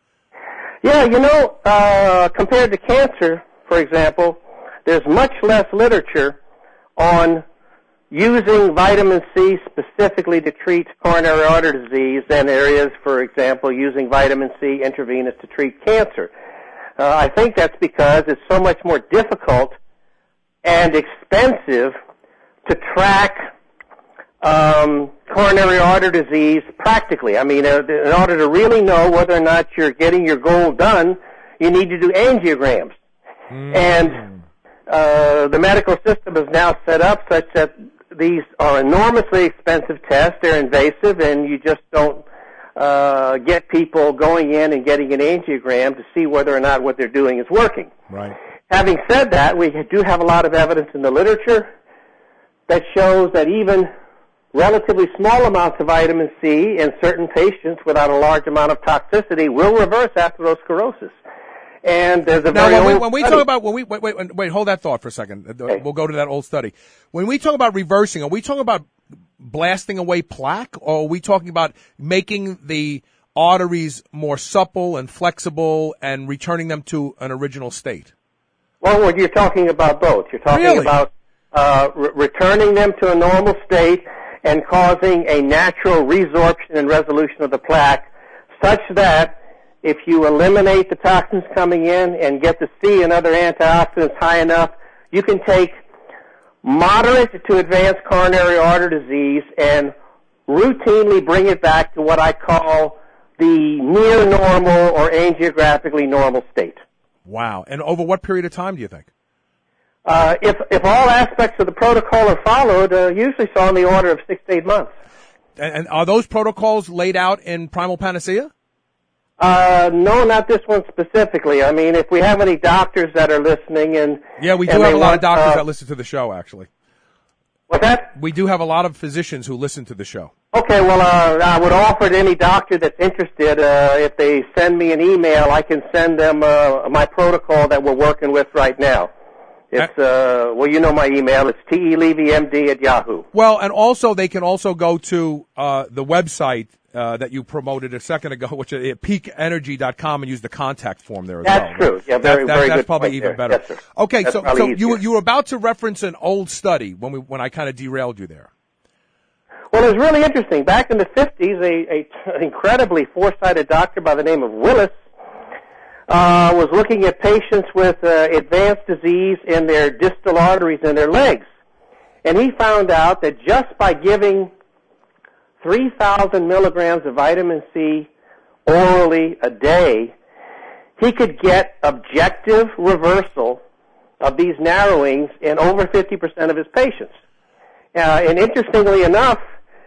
Yeah, compared to cancer, for example, there's much less literature on using vitamin C specifically to treat coronary artery disease than there is, for example, using vitamin C intravenous to treat cancer. I think that's because it's so much more difficult and expensive to track coronary artery disease practically. I mean, in order to really know whether or not you're getting your goal done, you need to do angiograms. And the medical system is now set up such that these are enormously expensive tests. They're invasive, and you just don't get people going in and getting an angiogram to see whether or not what they're doing is working. Right. Having said that, we do have a lot of evidence in the literature that shows that even relatively small amounts of vitamin C in certain patients without a large amount of toxicity will reverse atherosclerosis. And there's a now, very when we talk about wait, hold that thought for a second. Okay. We'll go to that old study. When we talk about reversing, are we talking about blasting away plaque, or are we talking about making the arteries more supple and flexible and returning them to an original state? Well, you're talking about both. You're talking Really? about returning them to a normal state and causing a natural resorption and resolution of the plaque, such that if you eliminate the toxins coming in and get the C and other antioxidants high enough, you can take moderate to advanced coronary artery disease and routinely bring it back to what I call the near normal or angiographically normal state. Wow. And over what period of time do you think? If all aspects of the protocol are followed, usually so on the order of 6 to 8 months. And are those protocols laid out in Primal Panacea? No, not this one specifically. I mean, if we have any doctors that are listening and... Yeah, we do have a lot of doctors that listen to the show, actually. What's that? We do have a lot of physicians who listen to the show. Okay, well, I would offer to any doctor that's interested, if they send me an email, I can send them my protocol that we're working with right now. It's, well, you know my email. It's TELevyMD@Yahoo. Well, and also they can also go to the website that you promoted a second ago, which is peakenergy.com, and use the contact form there as well. That's true. Yeah, very that's good probably point even there. better. Yes, sir. Okay, That's so easier. you were about to reference an old study when I kind of derailed you there. Well, it was really interesting. Back in the 50s, an incredibly foresighted doctor by the name of Willis was looking at patients with advanced disease in their distal arteries in their legs. And he found out that just by giving 3,000 milligrams of vitamin C orally a day, he could get objective reversal of these narrowings in over 50% of his patients. And interestingly enough,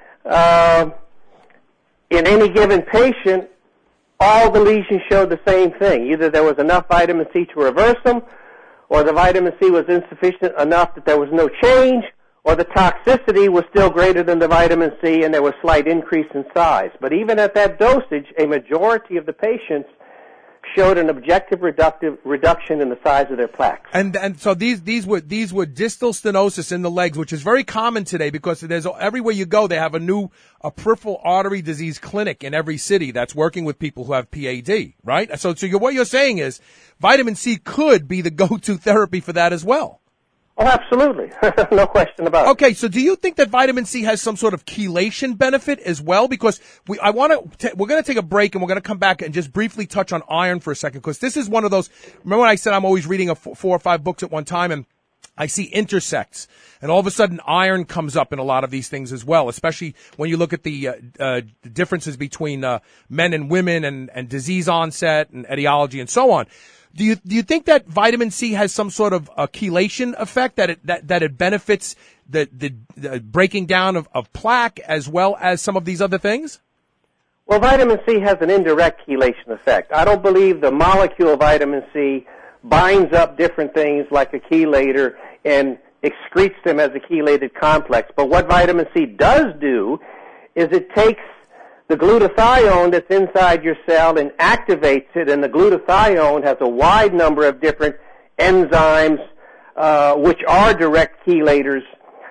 in any given patient, all the lesions showed the same thing. Either there was enough vitamin C to reverse them, or the vitamin C was insufficient enough that there was no change, or the toxicity was still greater than the vitamin C and there was slight increase in size. But even at that dosage, a majority of the patients showed an objective reduction in the size of their plaques. And so these were distal stenosis in the legs, which is very common today because there's everywhere you go they have a peripheral artery disease clinic in every city that's working with people who have PAD, right? So what you're saying is vitamin C could be the go-to therapy for that as well. Oh, absolutely. No question about it. Okay, so do you think that vitamin C has some sort of chelation benefit as well? Because we're going to take a break and we're going to come back and just briefly touch on iron for a second, because this is one of those, remember when I said I'm always reading 4 or 5 books at one time and I see intersects, and all of a sudden iron comes up in a lot of these things as well, especially when you look at the differences between men and women and disease onset and etiology and so on. Do you think that vitamin C has some sort of a chelation effect that it benefits the breaking down of plaque as well as some of these other things? Well, vitamin C has an indirect chelation effect. I don't believe the molecule of vitamin C binds up different things like a chelator and excretes them as a chelated complex. But what vitamin C does do is it takes the glutathione that's inside your cell and activates it, and the glutathione has a wide number of different enzymes which are direct chelators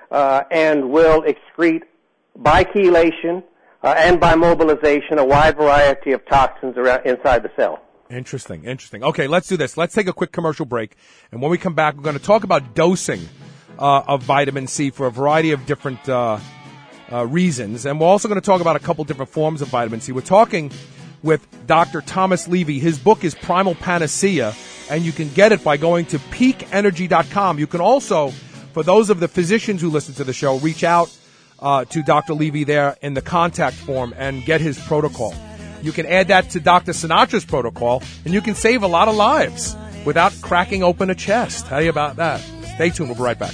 and will excrete by chelation and by mobilization a wide variety of toxins around inside the cell. Interesting. Okay, let's do this. Let's take a quick commercial break, and when we come back, we're going to talk about dosing of vitamin C for a variety of different reasons, and we're also going to talk about a couple different forms of vitamin C. We're talking with Dr. Thomas Levy. His book is Primal Panacea, and you can get it by going to peakenergy.com. You can also, for those of the physicians who listen to the show, reach out to Dr. Levy there in the contact form and get his protocol. You can add that to Dr. Sinatra's protocol, and you can save a lot of lives without cracking open a chest. How do you about that? Stay tuned. We'll be right back.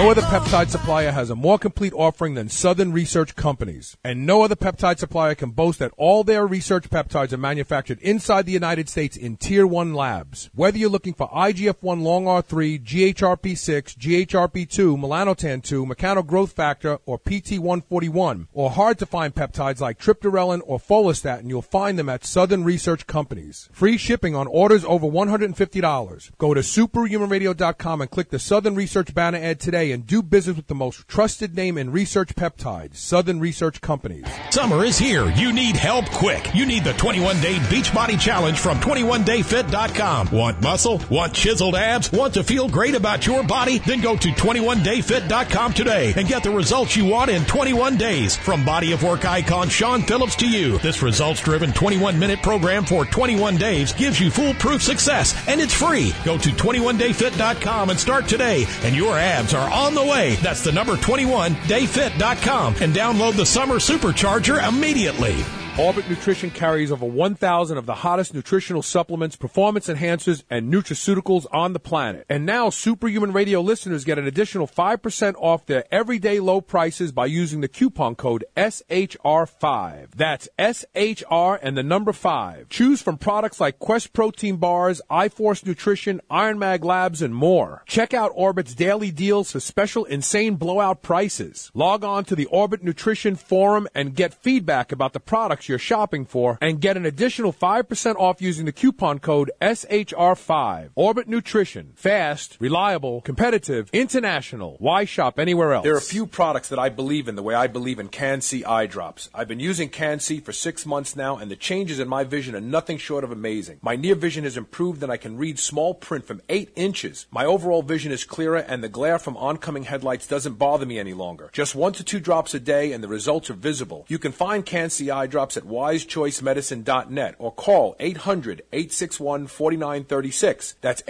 No other peptide supplier has a more complete offering than Southern Research Companies. And no other peptide supplier can boast that all their research peptides are manufactured inside the United States in Tier 1 labs. Whether you're looking for IGF-1 Long R3, GHRP6, GHRP2, melanotan-2, mechanical growth factor, or PT141, or hard-to-find peptides like triptorelin or follistatin, you'll find them at Southern Research Companies. Free shipping on orders over $150. Go to superhumanradio.com and click the Southern Research banner ad today and do business with the most trusted name in research peptides, Southern Research Companies. Summer is here. You need help quick. You need the 21-Day Beachbody Challenge from 21dayfit.com. Want muscle? Want chiseled abs? Want to feel great about your body? Then go to 21dayfit.com today and get the results you want in 21 days. From body of work icon Shawn Phillips to you, this results-driven 21-minute program for 21 days gives you foolproof success, and it's free. Go to 21dayfit.com and start today, and your abs are on the way. That's the number 21dayfit.com, and download the Summer Supercharger immediately. Orbit Nutrition carries over 1,000 of the hottest nutritional supplements, performance enhancers, and nutraceuticals on the planet. And now Superhuman Radio listeners get an additional 5% off their everyday low prices by using the coupon code SHR5. That's SHR and the number 5. Choose from products like Quest Protein Bars, iForce Nutrition, Iron Mag Labs, and more. Check out Orbit's daily deals for special insane blowout prices. Log on to the Orbit Nutrition Forum and get feedback about the products you're shopping for, and get an additional 5% off using the coupon code SHR5. Orbit Nutrition. Fast, reliable, competitive, international. Why shop anywhere else? There are a few products that I believe in the way I believe in Can-C eye drops. I've been using Can-C for 6 months now, and the changes in my vision are nothing short of amazing. My near vision has improved, and I can read small print from 8 inches. My overall vision is clearer, and the glare from oncoming headlights doesn't bother me any longer. Just 1 to 2 drops a day, and the results are visible. You can find Can-C eye drops at wisechoicemedicine.net or call 800-861-4936. That's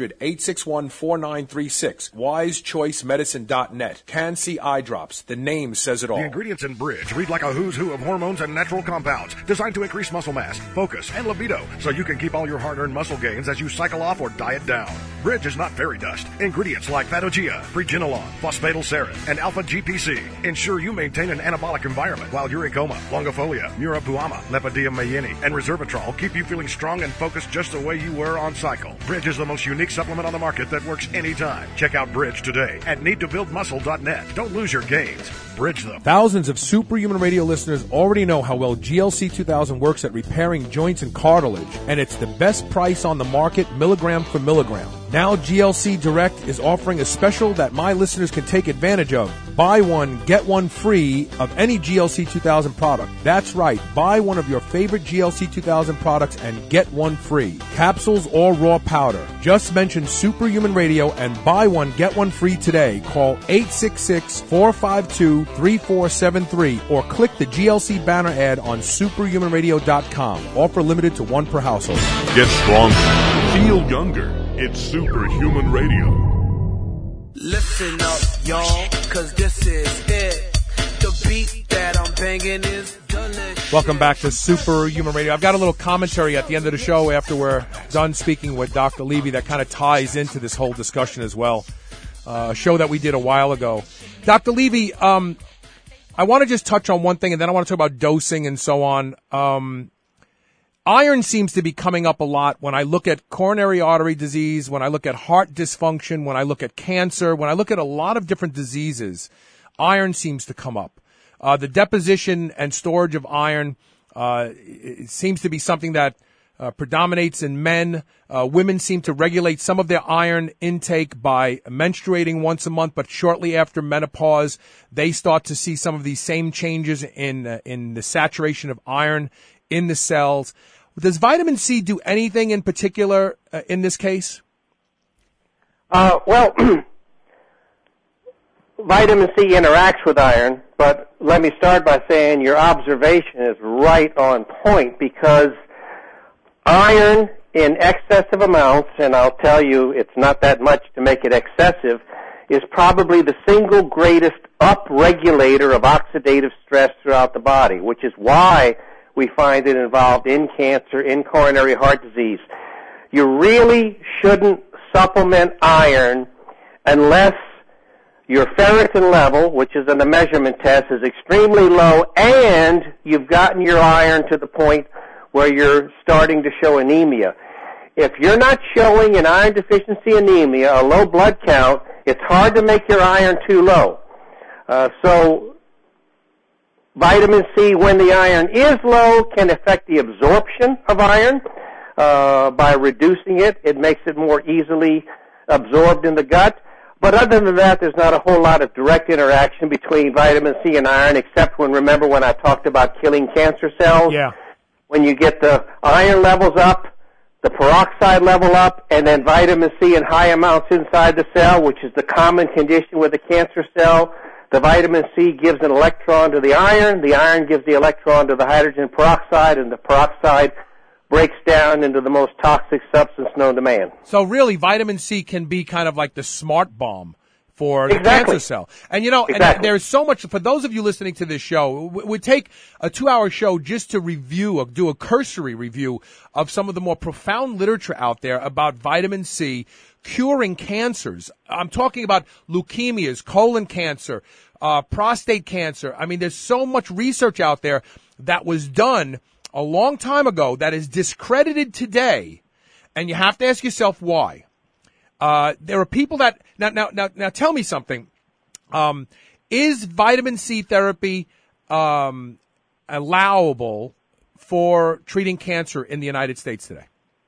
800-861-4936. wisechoicemedicine.net. Can-C eye drops. The name says it all. The ingredients in Bridge read like a who's who of hormones and natural compounds designed to increase muscle mass, focus, and libido so you can keep all your hard-earned muscle gains as you cycle off or diet down. Bridge is not fairy dust. Ingredients like Phattogea, Preginolone, Phosphatidylserine, and Alpha-GPC ensure you maintain an anabolic environment while uricoma, longifolia, Muropuama, Lepidopteran mayeni, and Resveratrol keep you feeling strong and focused just the way you were on cycle. Bridge is the most unique supplement on the market that works anytime. Check out Bridge today at needtobuildmuscle.net. Don't lose your gains. Bridge them. Thousands of Superhuman Radio listeners already know how well GLC 2000 works at repairing joints and cartilage, and it's the best price on the market, milligram for milligram. Now GLC Direct is offering a special that my listeners can take advantage of. Buy one, get one free of any GLC 2000 product. That's right. Buy one of your favorite GLC 2000 products and get one free. Capsules or raw powder. Just mention Superhuman Radio and buy one, get one free today. Call 866-452-3473 or click the GLC banner ad on superhumanradio.com. Offer limited to 1 per household. Get stronger. Feel younger. It's Superhuman Radio. Listen up, y'all, cause this is it. The beat that I'm banging is delicious. Welcome back to Superhuman Radio. I've got a little commentary at the end of the show after we're done speaking with Dr. Levy that kind of ties into this whole discussion as well. A show that we did a while ago. Dr. Levy, I want to just touch on one thing, and then I want to talk about dosing and so on. Iron seems to be coming up a lot when I look at coronary artery disease, when I look at heart dysfunction, when I look at cancer, when I look at a lot of different diseases. Iron seems to come up. The deposition and storage of iron it seems to be something that predominates in men. Women seem to regulate some of their iron intake by menstruating once a month, but shortly after menopause, they start to see some of these same changes in the saturation of iron in the cells. Does vitamin C do anything in particular in this case? Well, vitamin C interacts with iron, but let me start by saying your observation is right on point, because iron in excessive amounts, and I'll tell you it's not that much to make it excessive, is probably the single greatest upregulator of oxidative stress throughout the body, which is why we find it involved in cancer, in coronary heart disease. You really shouldn't supplement iron unless your ferritin level, which is in the measurement test, is extremely low, and you've gotten your iron to the point where you're starting to show anemia. If you're not showing an iron deficiency anemia, a low blood count, it's hard to make your iron too low. So vitamin C, when the iron is low, can affect the absorption of iron. By reducing it, it makes it more easily absorbed in the gut. But other than that, there's not a whole lot of direct interaction between vitamin C and iron, except remember when I talked about killing cancer cells? Yeah. When you get the iron levels up, the peroxide level up, and then vitamin C in high amounts inside the cell, which is the common condition with the cancer cell, the vitamin C gives an electron to the iron gives the electron to the hydrogen peroxide, and the peroxide breaks down into the most toxic substance known to man. So really, vitamin C can be kind of like the smart bomb for the Exactly. cancer cell. And you know, Exactly. and there's so much, for those of you listening to this show, we take a 2-hour show just to review, do a cursory review of some of the more profound literature out there about vitamin C curing cancers. I'm talking about leukemias, colon cancer, prostate cancer. I mean, there's so much research out there that was done a long time ago that is discredited today, and you have to ask yourself why. There are people that now tell me something. Is vitamin C therapy allowable for treating cancer in the United States today?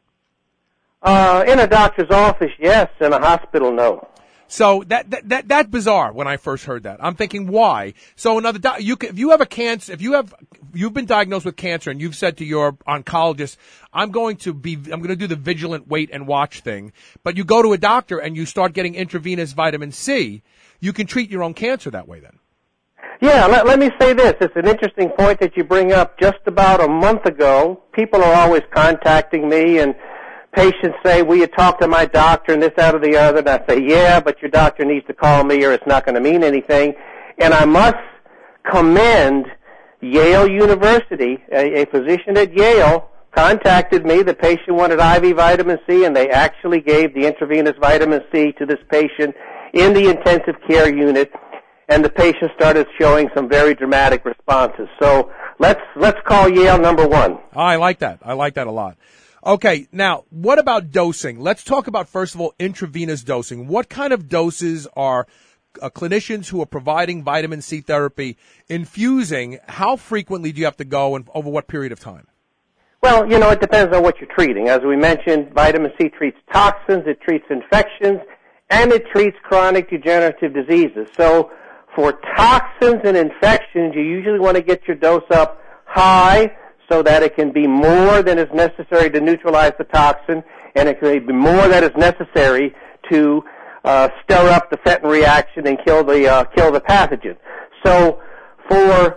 In a doctor's office, yes. In a hospital, no. So that's bizarre when I first heard that. I'm thinking, why? So if you have a cancer, you've been diagnosed with cancer and you've said to your oncologist, I'm going to do the vigilant wait and watch thing, but you go to a doctor and you start getting intravenous vitamin C, you can treat your own cancer that way then. Yeah, let me say this. It's an interesting point that you bring up. Just about a month ago, people are always contacting me, and patients say, will you talk to my doctor and this, that, or the other? And I say, yeah, but your doctor needs to call me or it's not going to mean anything. And I must commend Yale University. A physician at Yale contacted me. The patient wanted IV vitamin C, and they actually gave the intravenous vitamin C to this patient in the intensive care unit, and the patient started showing some very dramatic responses. So let's call Yale number one. I like that. I like that a lot. Okay, now, what about dosing? Let's talk about, first of all, intravenous dosing. What kind of doses are clinicians who are providing vitamin C therapy infusing? How frequently do you have to go, and over what period of time? Well, it depends on what you're treating. As we mentioned, vitamin C treats toxins, it treats infections, and it treats chronic degenerative diseases. So for toxins and infections, you usually want to get your dose up high, so that it can be more than is necessary to neutralize the toxin, and it can be more than is necessary to stir up the Fenton reaction and kill the pathogen. So for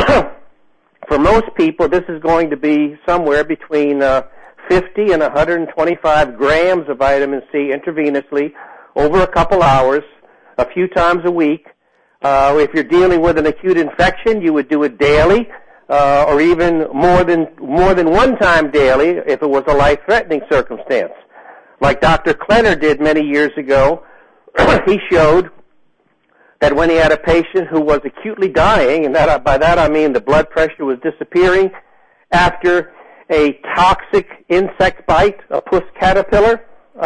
for most people, this is going to be somewhere between 50 and 125 grams of vitamin C intravenously over a couple hours, a few times a week. If you're dealing with an acute infection, you would do it daily. Or even more than one time daily if it was a life-threatening circumstance. Like Dr. Klenner did many years ago, he showed that when he had a patient who was acutely dying, and by that I mean the blood pressure was disappearing after a toxic insect bite, a puss caterpillar,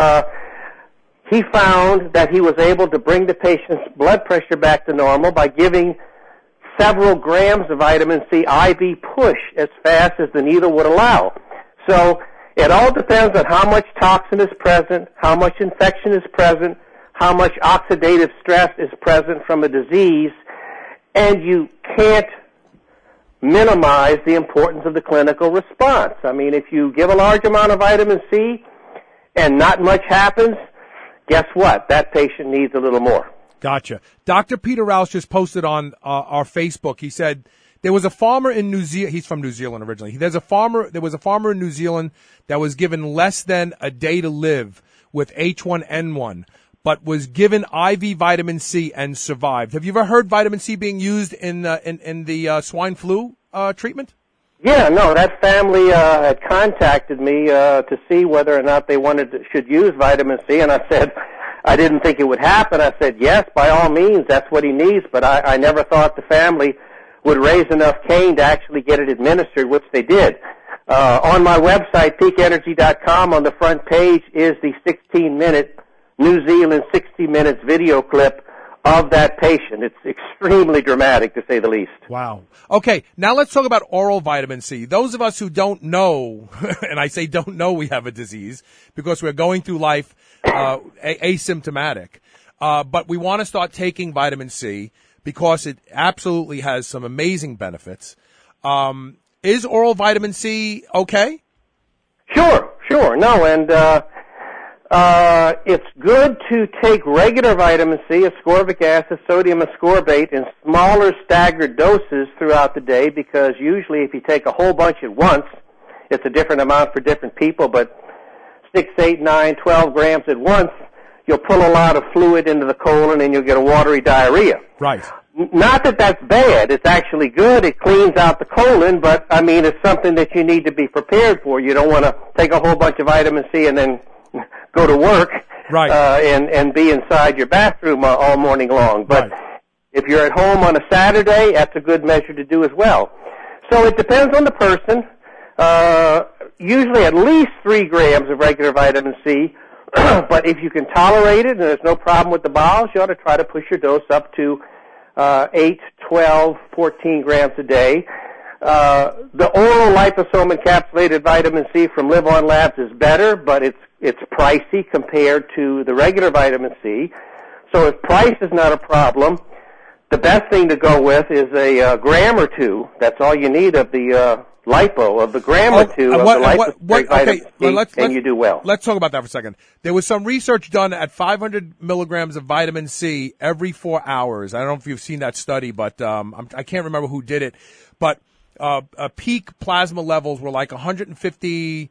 he found that he was able to bring the patient's blood pressure back to normal by giving several grams of vitamin C IV push as fast as the needle would allow. So it all depends on how much toxin is present, how much infection is present, how much oxidative stress is present from a disease, and you can't minimize the importance of the clinical response. I mean, if you give a large amount of vitamin C and not much happens, guess what? That patient needs a little more. Gotcha. Dr. Peter Rouse just posted on our Facebook. He said there was a farmer in New Zealand. He's from New Zealand originally. There was a farmer in New Zealand that was given less than a day to live with H1N1, but was given IV vitamin C and survived. Have you ever heard vitamin C being used in the swine flu treatment? Yeah, no, that family had contacted me to see whether or not they should use vitamin C, and I said, I didn't think it would happen. I said, yes, by all means, that's what he needs, but I never thought the family would raise enough cane to actually get it administered, which they did. On my website, peakenergy.com, on the front page is the 16-minute New Zealand 60 Minutes video clip of that patient. It's extremely dramatic, to say the least. Wow. Okay, now let's talk about oral vitamin C. Those of us who don't know, and I say don't know we have a disease because we're going through life asymptomatic, but we want to start taking vitamin C because it absolutely has some amazing benefits. Is oral vitamin C okay? Sure. No, and it's good to take regular vitamin C, ascorbic acid, sodium ascorbate in smaller staggered doses throughout the day, because usually if you take a whole bunch at once, it's a different amount for different people, but 6, 8, 9, 12 grams at once, you'll pull a lot of fluid into the colon and you'll get a watery diarrhea. Right. Not that that's bad. It's actually good. It cleans out the colon, but, I mean, it's something that you need to be prepared for. You don't want to take a whole bunch of vitamin C and then go to work, right, and be inside your bathroom all morning long. But right. If you're at home on a Saturday, that's a good measure to do as well. So it depends on the person. Usually at least 3 grams of regular vitamin C, but if you can tolerate it and there's no problem with the bowels, you ought to try to push your dose up to 8, 12, 14 grams a day. The oral liposome encapsulated vitamin C from Live On Labs is better, but it's pricey compared to the regular vitamin C. So if price is not a problem, the best thing to go with is a gram or 2. That's all you need of the lipo, of the gram or 2 of the vitamin C, and you do well. Let's talk about that for a second. There was some research done at 500 milligrams of vitamin C every 4 hours. I don't know if you've seen that study, but I can't remember who did it. But peak plasma levels were like 150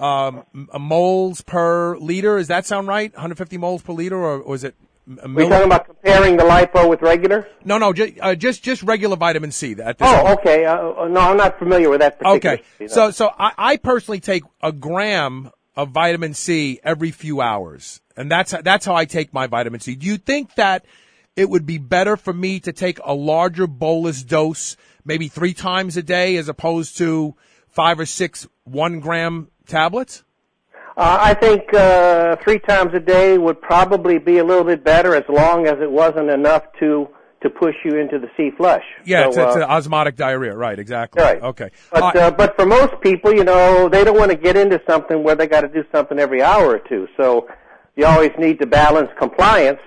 moles per liter. Does that sound right? 150 moles per liter, or is it? Are you talking about comparing the lipo with regular? No, just regular vitamin C. Okay. No, I'm not familiar with that particular. Okay. So I personally take a gram of vitamin C every few hours, and that's how I take my vitamin C. Do you think that it would be better for me to take a larger bolus dose, maybe 3 times a day, as opposed to 5 or 6 1-gram tablets? I think 3 times a day would probably be a little bit better, as long as it wasn't enough to push you into the C flush. Yeah, so, it's osmotic diarrhea, right? Exactly. Right. Okay. But for most people, they don't want to get into something where they got to do something every hour or 2. So you always need to balance compliance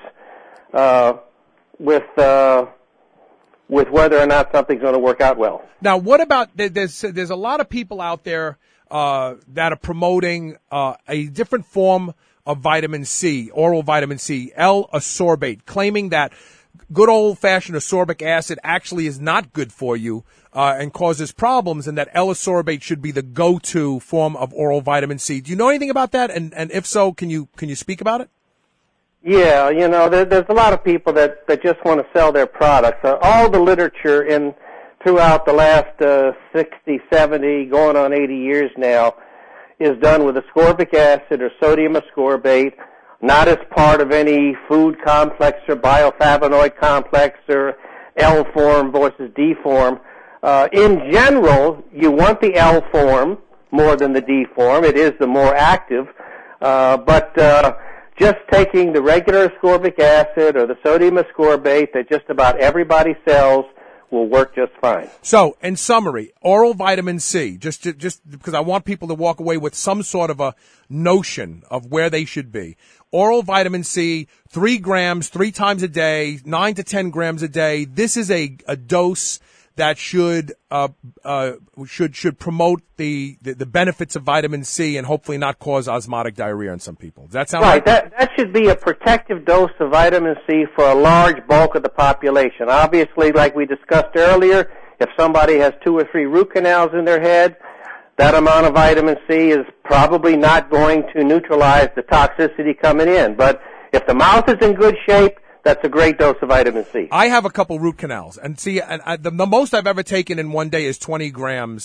with whether or not something's going to work out well. Now, what about there's a lot of people out there that are promoting a different form of vitamin C, oral vitamin C, L-ascorbate, claiming that good old-fashioned ascorbic acid actually is not good for you and causes problems, and that L-ascorbate should be the go-to form of oral vitamin C. Do you know anything about that? And if so, can you speak about it? Yeah, there's a lot of people that just want to sell their products. All the literature throughout the last 60, 70, going on 80 years now is done with ascorbic acid or sodium ascorbate, not as part of any food complex or bioflavonoid complex or L form versus D form. In general, you want the L form more than the D form. It is the more active, but just taking the regular ascorbic acid or the sodium ascorbate that just about everybody sells will work just fine. So, in summary, oral vitamin C, just because I want people to walk away with some sort of a notion of where they should be. Oral vitamin C, 3 grams, 3 times a day, 9 to 10 grams a day. This is a dose that should promote the benefits of vitamin C and hopefully not cause osmotic diarrhea in some people. Does that sound right? That should be a protective dose of vitamin C for a large bulk of the population. Obviously, like we discussed earlier, if somebody has 2 or 3 root canals in their head, that amount of vitamin C is probably not going to neutralize the toxicity coming in. But if the mouth is in good shape, that's a great dose of vitamin C. I have a couple root canals, and the most I've ever taken in one day is 20 grams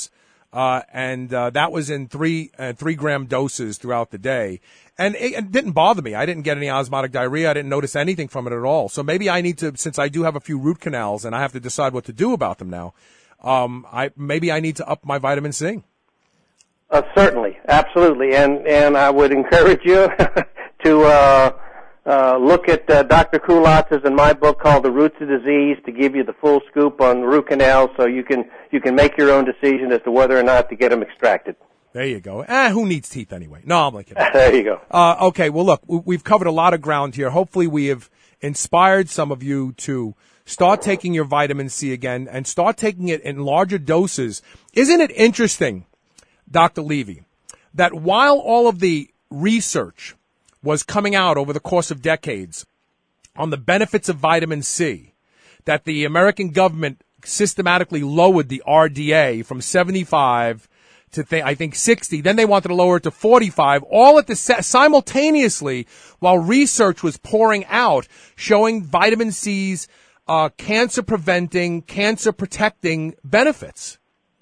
and that was in 3 gram doses throughout the day. And it didn't bother me. I didn't get any osmotic diarrhea. I didn't notice anything from it at all. So maybe I need to, since I do have a few root canals and I have to decide what to do about them now, maybe I need to up my vitamin C. Certainly, absolutely, and I would encourage you to look at Dr. Kulatz's in my book called The Roots of Disease to give you the full scoop on root canals, so you can make your own decision as to whether or not to get them extracted. There you go. Who needs teeth anyway? No, I'm like kidding. There you go. Okay, well, look, we've covered a lot of ground here. Hopefully we have inspired some of you to start taking your vitamin C again and start taking it in larger doses. Isn't it interesting, Dr. Levy, that while all of the research was coming out over the course of decades on the benefits of vitamin C, that the American government systematically lowered the RDA from 75 to I think 60. Then they wanted to lower it to 45, all at the simultaneously while research was pouring out showing vitamin C's cancer preventing, cancer protecting benefits.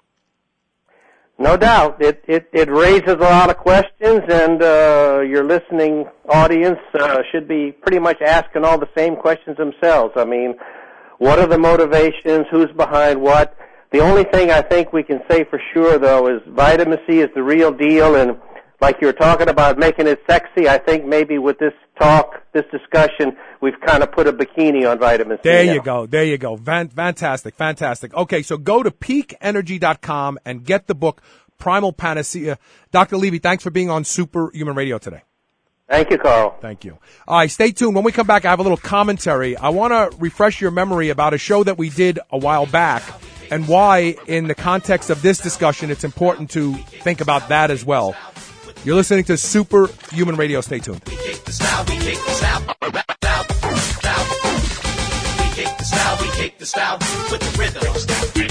No doubt. It raises a lot of questions, and your listening audience should be pretty much asking all the same questions themselves. I mean, what are the motivations? Who's behind what? The only thing I think we can say for sure, though, is vitamin C is the real deal, and like you were talking about making it sexy, I think maybe with this discussion, we've kind of put a bikini on vitamin C. There you go. Fantastic. Okay, so go to peakenergy.com and get the book, Primal Panacea. Dr. Levy, thanks for being on Superhuman Radio today. Thank you, Carl. Thank you. All right, stay tuned. When we come back, I have a little commentary. I want to refresh your memory about a show that we did a while back and why, in the context of this discussion, it's important to think about that as well. You're listening to Superhuman Radio. Stay tuned. We kick the style, we kick the style. We kick the style, we kick the style with the rhythm.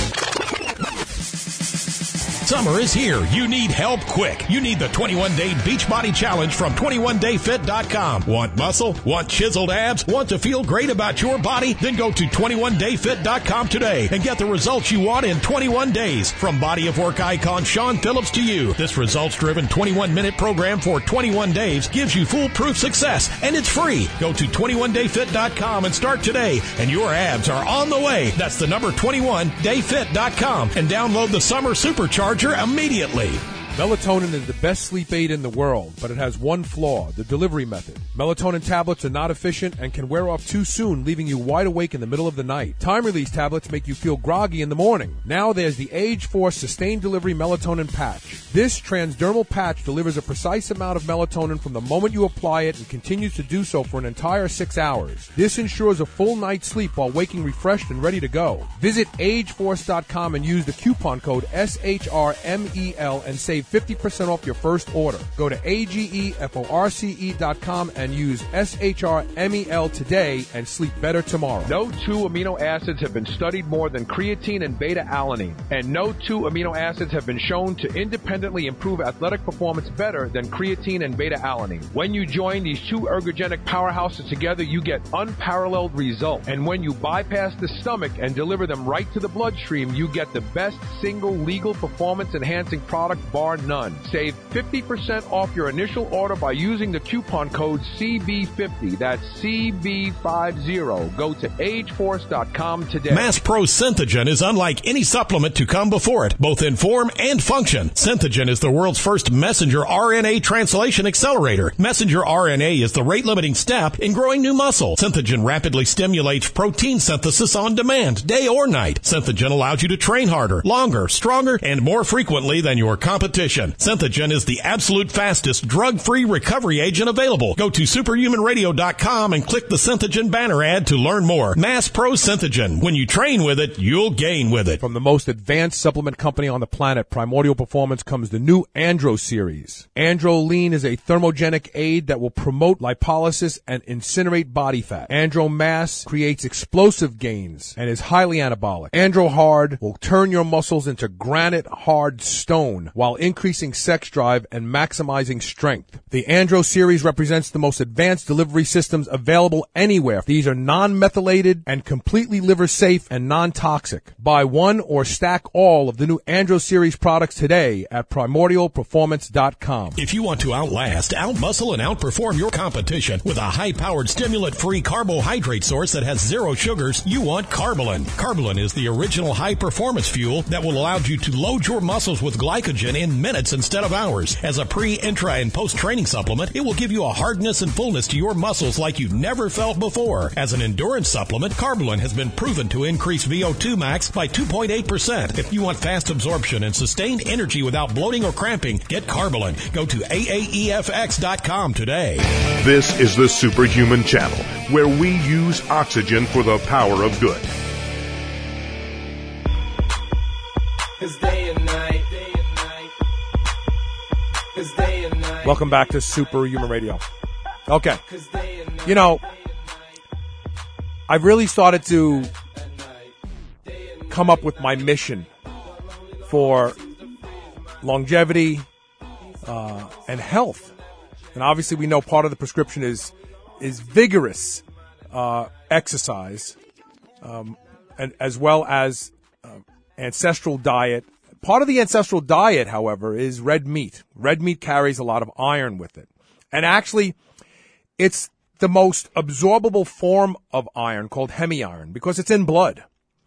Summer is here. You need help quick. You need the 21-Day Beachbody Challenge from 21dayfit.com. Want muscle? Want chiseled abs? Want to feel great about your body? Then go to 21dayfit.com today and get the results you want in 21 days. From body of work icon Shawn Phillips to you, this results-driven 21-minute program for 21 days gives you foolproof success, and it's free. Go to 21dayfit.com and start today, and your abs are on the way. That's the number 21dayfit.com, and download the Summer Supercharger immediately. Melatonin is the best sleep aid in the world, but it has one flaw, the delivery method. Melatonin tablets are not efficient and can wear off too soon, leaving you wide awake in the middle of the night. Time-release tablets make you feel groggy in the morning. Now there's the Age Force Sustained Delivery Melatonin Patch. This transdermal patch delivers a precise amount of melatonin from the moment you apply it and continues to do so for an entire 6 hours. This ensures a full night's sleep while waking refreshed and ready to go. Visit ageforce.com and use the coupon code SHRMEL and save 50% off your first order. Go to ageforce.com and use SHRMEL today and sleep better tomorrow. No two amino acids have been studied more than creatine and beta-alanine, and no two amino acids have been shown to independently improve athletic performance better than creatine and beta-alanine. When you join these two ergogenic powerhouses together, you get unparalleled results. And when you bypass the stomach and deliver them right to the bloodstream, you get the best single legal performance-enhancing product bar none. Save 50% off your initial order by using the coupon code CB50. That's CB50. Go to ageforce.com today. Mass Pro Synthogen is unlike any supplement to come before it, both in form and function. Synthogen is the world's first messenger RNA translation accelerator. Messenger RNA is the rate-limiting step in growing new muscle. Synthogen rapidly stimulates protein synthesis on demand, day or night. Synthogen allows you to train harder, longer, stronger, and more frequently than your competition. Synthogen is the absolute fastest drug-free recovery agent available. Go to superhumanradio.com and click the Synthogen banner ad to learn more. Mass Pro Synthogen. When you train with it, you'll gain with it. From the most advanced supplement company on the planet, Primordial Performance, comes the new Andro series. Andro Lean is a thermogenic aid that will promote lipolysis and incinerate body fat. Andro Mass creates explosive gains and is highly anabolic. Andro Hard will turn your muscles into granite hard stone while increasing sex drive and maximizing strength. The Andro series represents the most most advanced delivery systems available anywhere. These are non-methylated and completely liver safe and non-toxic. Buy one or stack all of the new Andro Series products today at primordialperformance.com. If you want to outlast, outmuscle, and outperform your competition with a high-powered, stimulant-free carbohydrate source that has zero sugars, you want Carbolin. Carbolin is the original high-performance fuel that will allow you to load your muscles with glycogen in minutes instead of hours. As a pre, intra, and post-training supplement, it will give you a hardness and fullness to your muscles like you've never felt before. As an endurance supplement, Carbolin has been proven to increase VO2 max by 2.8%. If you want fast absorption and sustained energy without bloating or cramping, get Carbolin. Go to AAEFX.com today. This is the Superhuman Channel, where we use oxygen for the power of good. Welcome back to Superhuman Radio. Okay. You know, I've really started to come up with my mission for longevity and health. And obviously we know part of the prescription is vigorous exercise and as well as ancestral diet. Part of the ancestral diet, however, is red meat. Red meat carries a lot of iron with it. And actually, it's the most absorbable form of iron called hemiiron because it's in blood.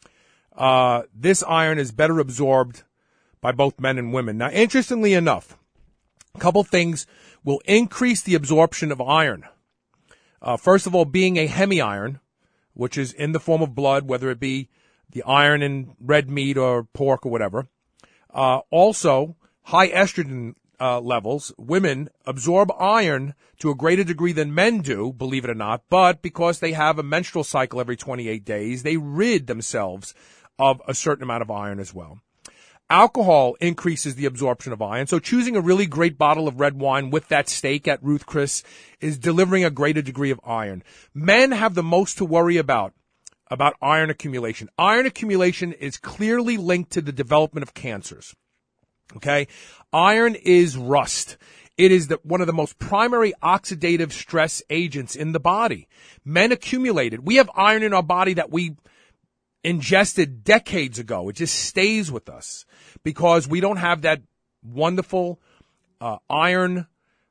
This iron is better absorbed by both men and women. Now, interestingly enough, a couple things will increase the absorption of iron. First of all, being a hemiiron, which is in the form of blood, whether it be the iron in red meat or pork or whatever. Also, high estrogen levels. Women absorb iron to a greater degree than men do, believe it or not, but because they have a menstrual cycle every 28 days, they rid themselves of a certain amount of iron as well. Alcohol increases the absorption of iron, so choosing a really great bottle of red wine with that steak at Ruth Chris is delivering a greater degree of iron. Men have the most to worry about iron accumulation. Iron accumulation is clearly linked to the development of cancers. Okay? Iron is rust. It is one of the most primary oxidative stress agents in the body. Men accumulate it. We have iron in our body that we ingested decades ago. It just stays with us because we don't have that wonderful iron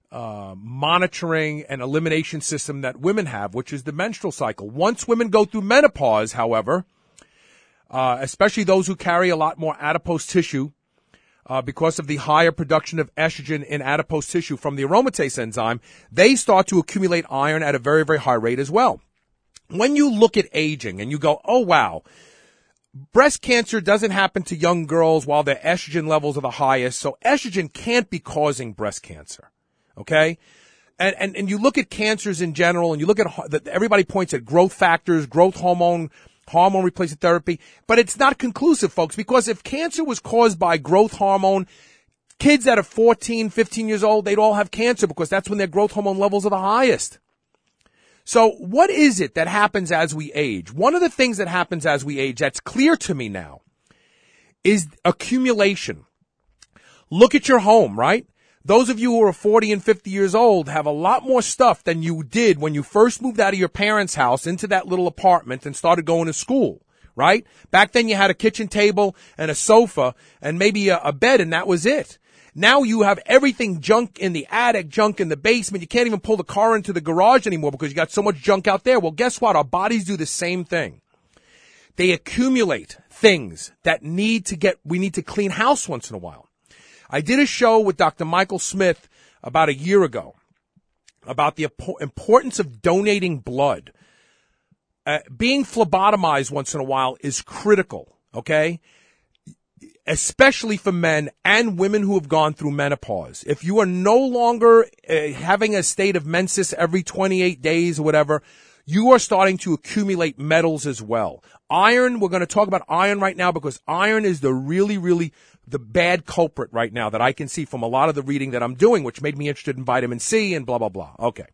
monitoring and elimination system that women have, which is the menstrual cycle. Once women go through menopause, however, especially those who carry a lot more adipose tissue, because of the higher production of estrogen in adipose tissue from the aromatase enzyme, they start to accumulate iron at a very, very high rate as well. When you look at aging and you go, oh wow, breast cancer doesn't happen to young girls while their estrogen levels are the highest, so estrogen can't be causing breast cancer. Okay? And you look at cancers in general, and you look at, everybody points at growth factors, growth hormone replacement therapy, but it's not conclusive, folks, because if cancer was caused by growth hormone, kids that are 14, 15 years old, they'd all have cancer because that's when their growth hormone levels are the highest. So what is it that happens as we age? One of the things that happens as we age that's clear to me now is accumulation. Look at your home, right? Those of you who are 40 and 50 years old have a lot more stuff than you did when you first moved out of your parents' house into that little apartment and started going to school, right? Back then you had a kitchen table and a sofa and maybe a bed, and that was it. Now you have everything junk in the attic, junk in the basement. You can't even pull the car into the garage anymore because you got so much junk out there. Well, guess what? Our bodies do the same thing. They accumulate things that we need to clean house once in a while. I did a show with Dr. Michael Smith about a year ago about the importance of donating blood. Being phlebotomized once in a while is critical, okay? Especially for men and women who have gone through menopause. If you are no longer having a state of menses every 28 days or whatever, you are starting to accumulate metals as well. Iron, we're going to talk about iron right now because iron is the really the bad culprit right now that I can see from a lot of the reading that I'm doing, which made me interested in vitamin C and blah, blah, blah. Okay.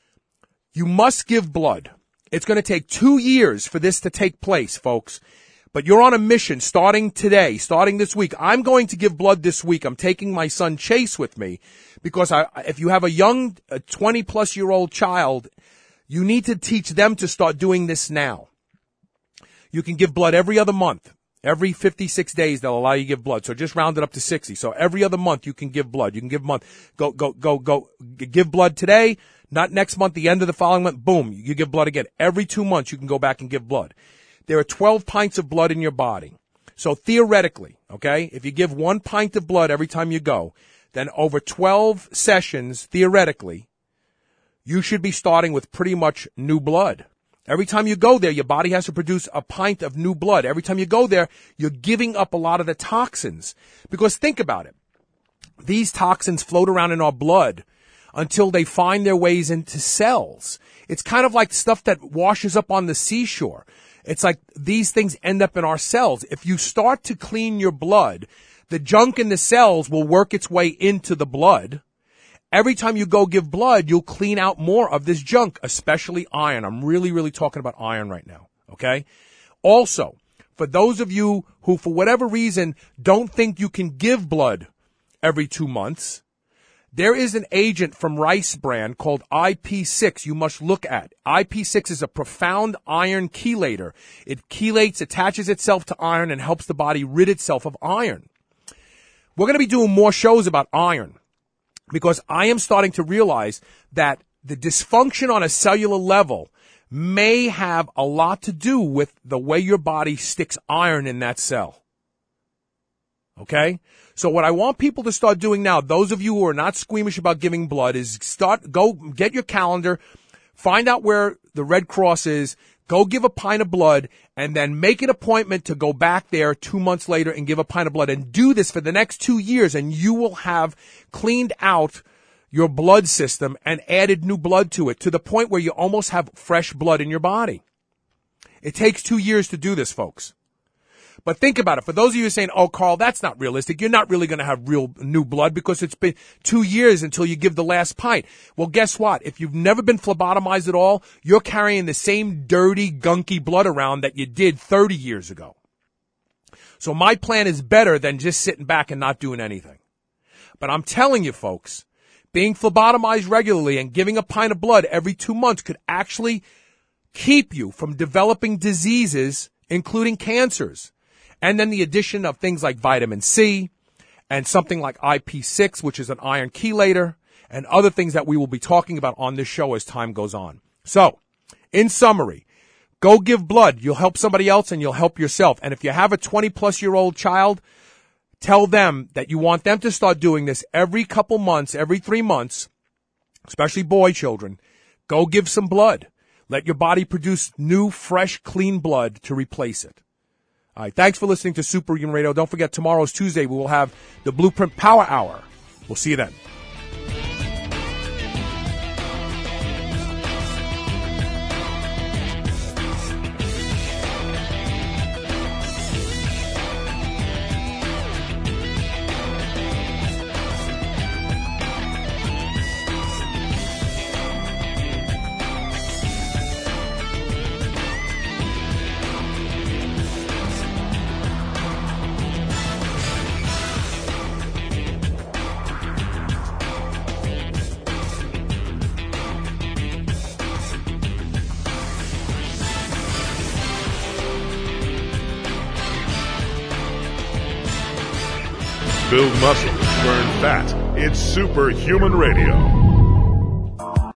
You must give blood. It's going to take 2 years for this to take place, folks. But you're on a mission starting today, starting this week. I'm going to give blood this week. I'm taking my son Chase with me because if you have a young 20-plus-year-old child, you need to teach them to start doing this now. You can give blood every other month. Every 56 days, they'll allow you to give blood. So just round it up to 60. So every other month, you can give blood. You can give a month. Go. Give blood today, not next month, the end of the following month. Boom, you give blood again. Every 2 months, you can go back and give blood. There are 12 pints of blood in your body. So theoretically, okay, if you give 1 pint of blood every time you go, then over 12 sessions, theoretically, you should be starting with pretty much new blood. Every time you go there, your body has to produce a pint of new blood. Every time you go there, you're giving up a lot of the toxins. Because think about it. These toxins float around in our blood until they find their ways into cells. It's kind of like stuff that washes up on the seashore. It's like these things end up in our cells. If you start to clean your blood, the junk in the cells will work its way into the blood. Every time you go give blood, you'll clean out more of this junk, especially iron. I'm really talking about iron right now, okay? Also, for those of you who, for whatever reason, don't think you can give blood every 2 months, there is an agent from Rice brand called IP6 you must look at. IP6 is a profound iron chelator. It chelates, attaches itself to iron, and helps the body rid itself of iron. We're going to be doing more shows about iron because I am starting to realize that the dysfunction on a cellular level may have a lot to do with the way your body sticks iron in that cell. Okay? So what I want people to start doing now, those of you who are not squeamish about giving blood, is go get your calendar, find out where the Red Cross is, go give a pint of blood, and then make an appointment to go back there 2 months later and give a pint of blood. And do this for the next 2 years, and you will have cleaned out your blood system and added new blood to it to the point where you almost have fresh blood in your body. It takes 2 years to do this, folks. But think about it. For those of you saying, oh, Carl, that's not realistic. You're not really going to have real new blood because it's been 2 years until you give the last pint. Well, guess what? If you've never been phlebotomized at all, you're carrying the same dirty, gunky blood around that you did 30 years ago. So my plan is better than just sitting back and not doing anything. But I'm telling you, folks, being phlebotomized regularly and giving a pint of blood every 2 months could actually keep you from developing diseases, including cancers. And then the addition of things like vitamin C and something like IP6, which is an iron chelator, and other things that we will be talking about on this show as time goes on. So, in summary, go give blood. You'll help somebody else and you'll help yourself. And if you have a 20-plus-year-old child, tell them that you want them to start doing this every couple months, every 3 months, especially boy children. Go give some blood. Let your body produce new, fresh, clean blood to replace it. All right, thanks for listening to Superhuman Radio. Don't forget, tomorrow's Tuesday. We will have the Blueprint Power Hour. We'll see you then. Build muscle, burn fat. It's Superhuman Radio.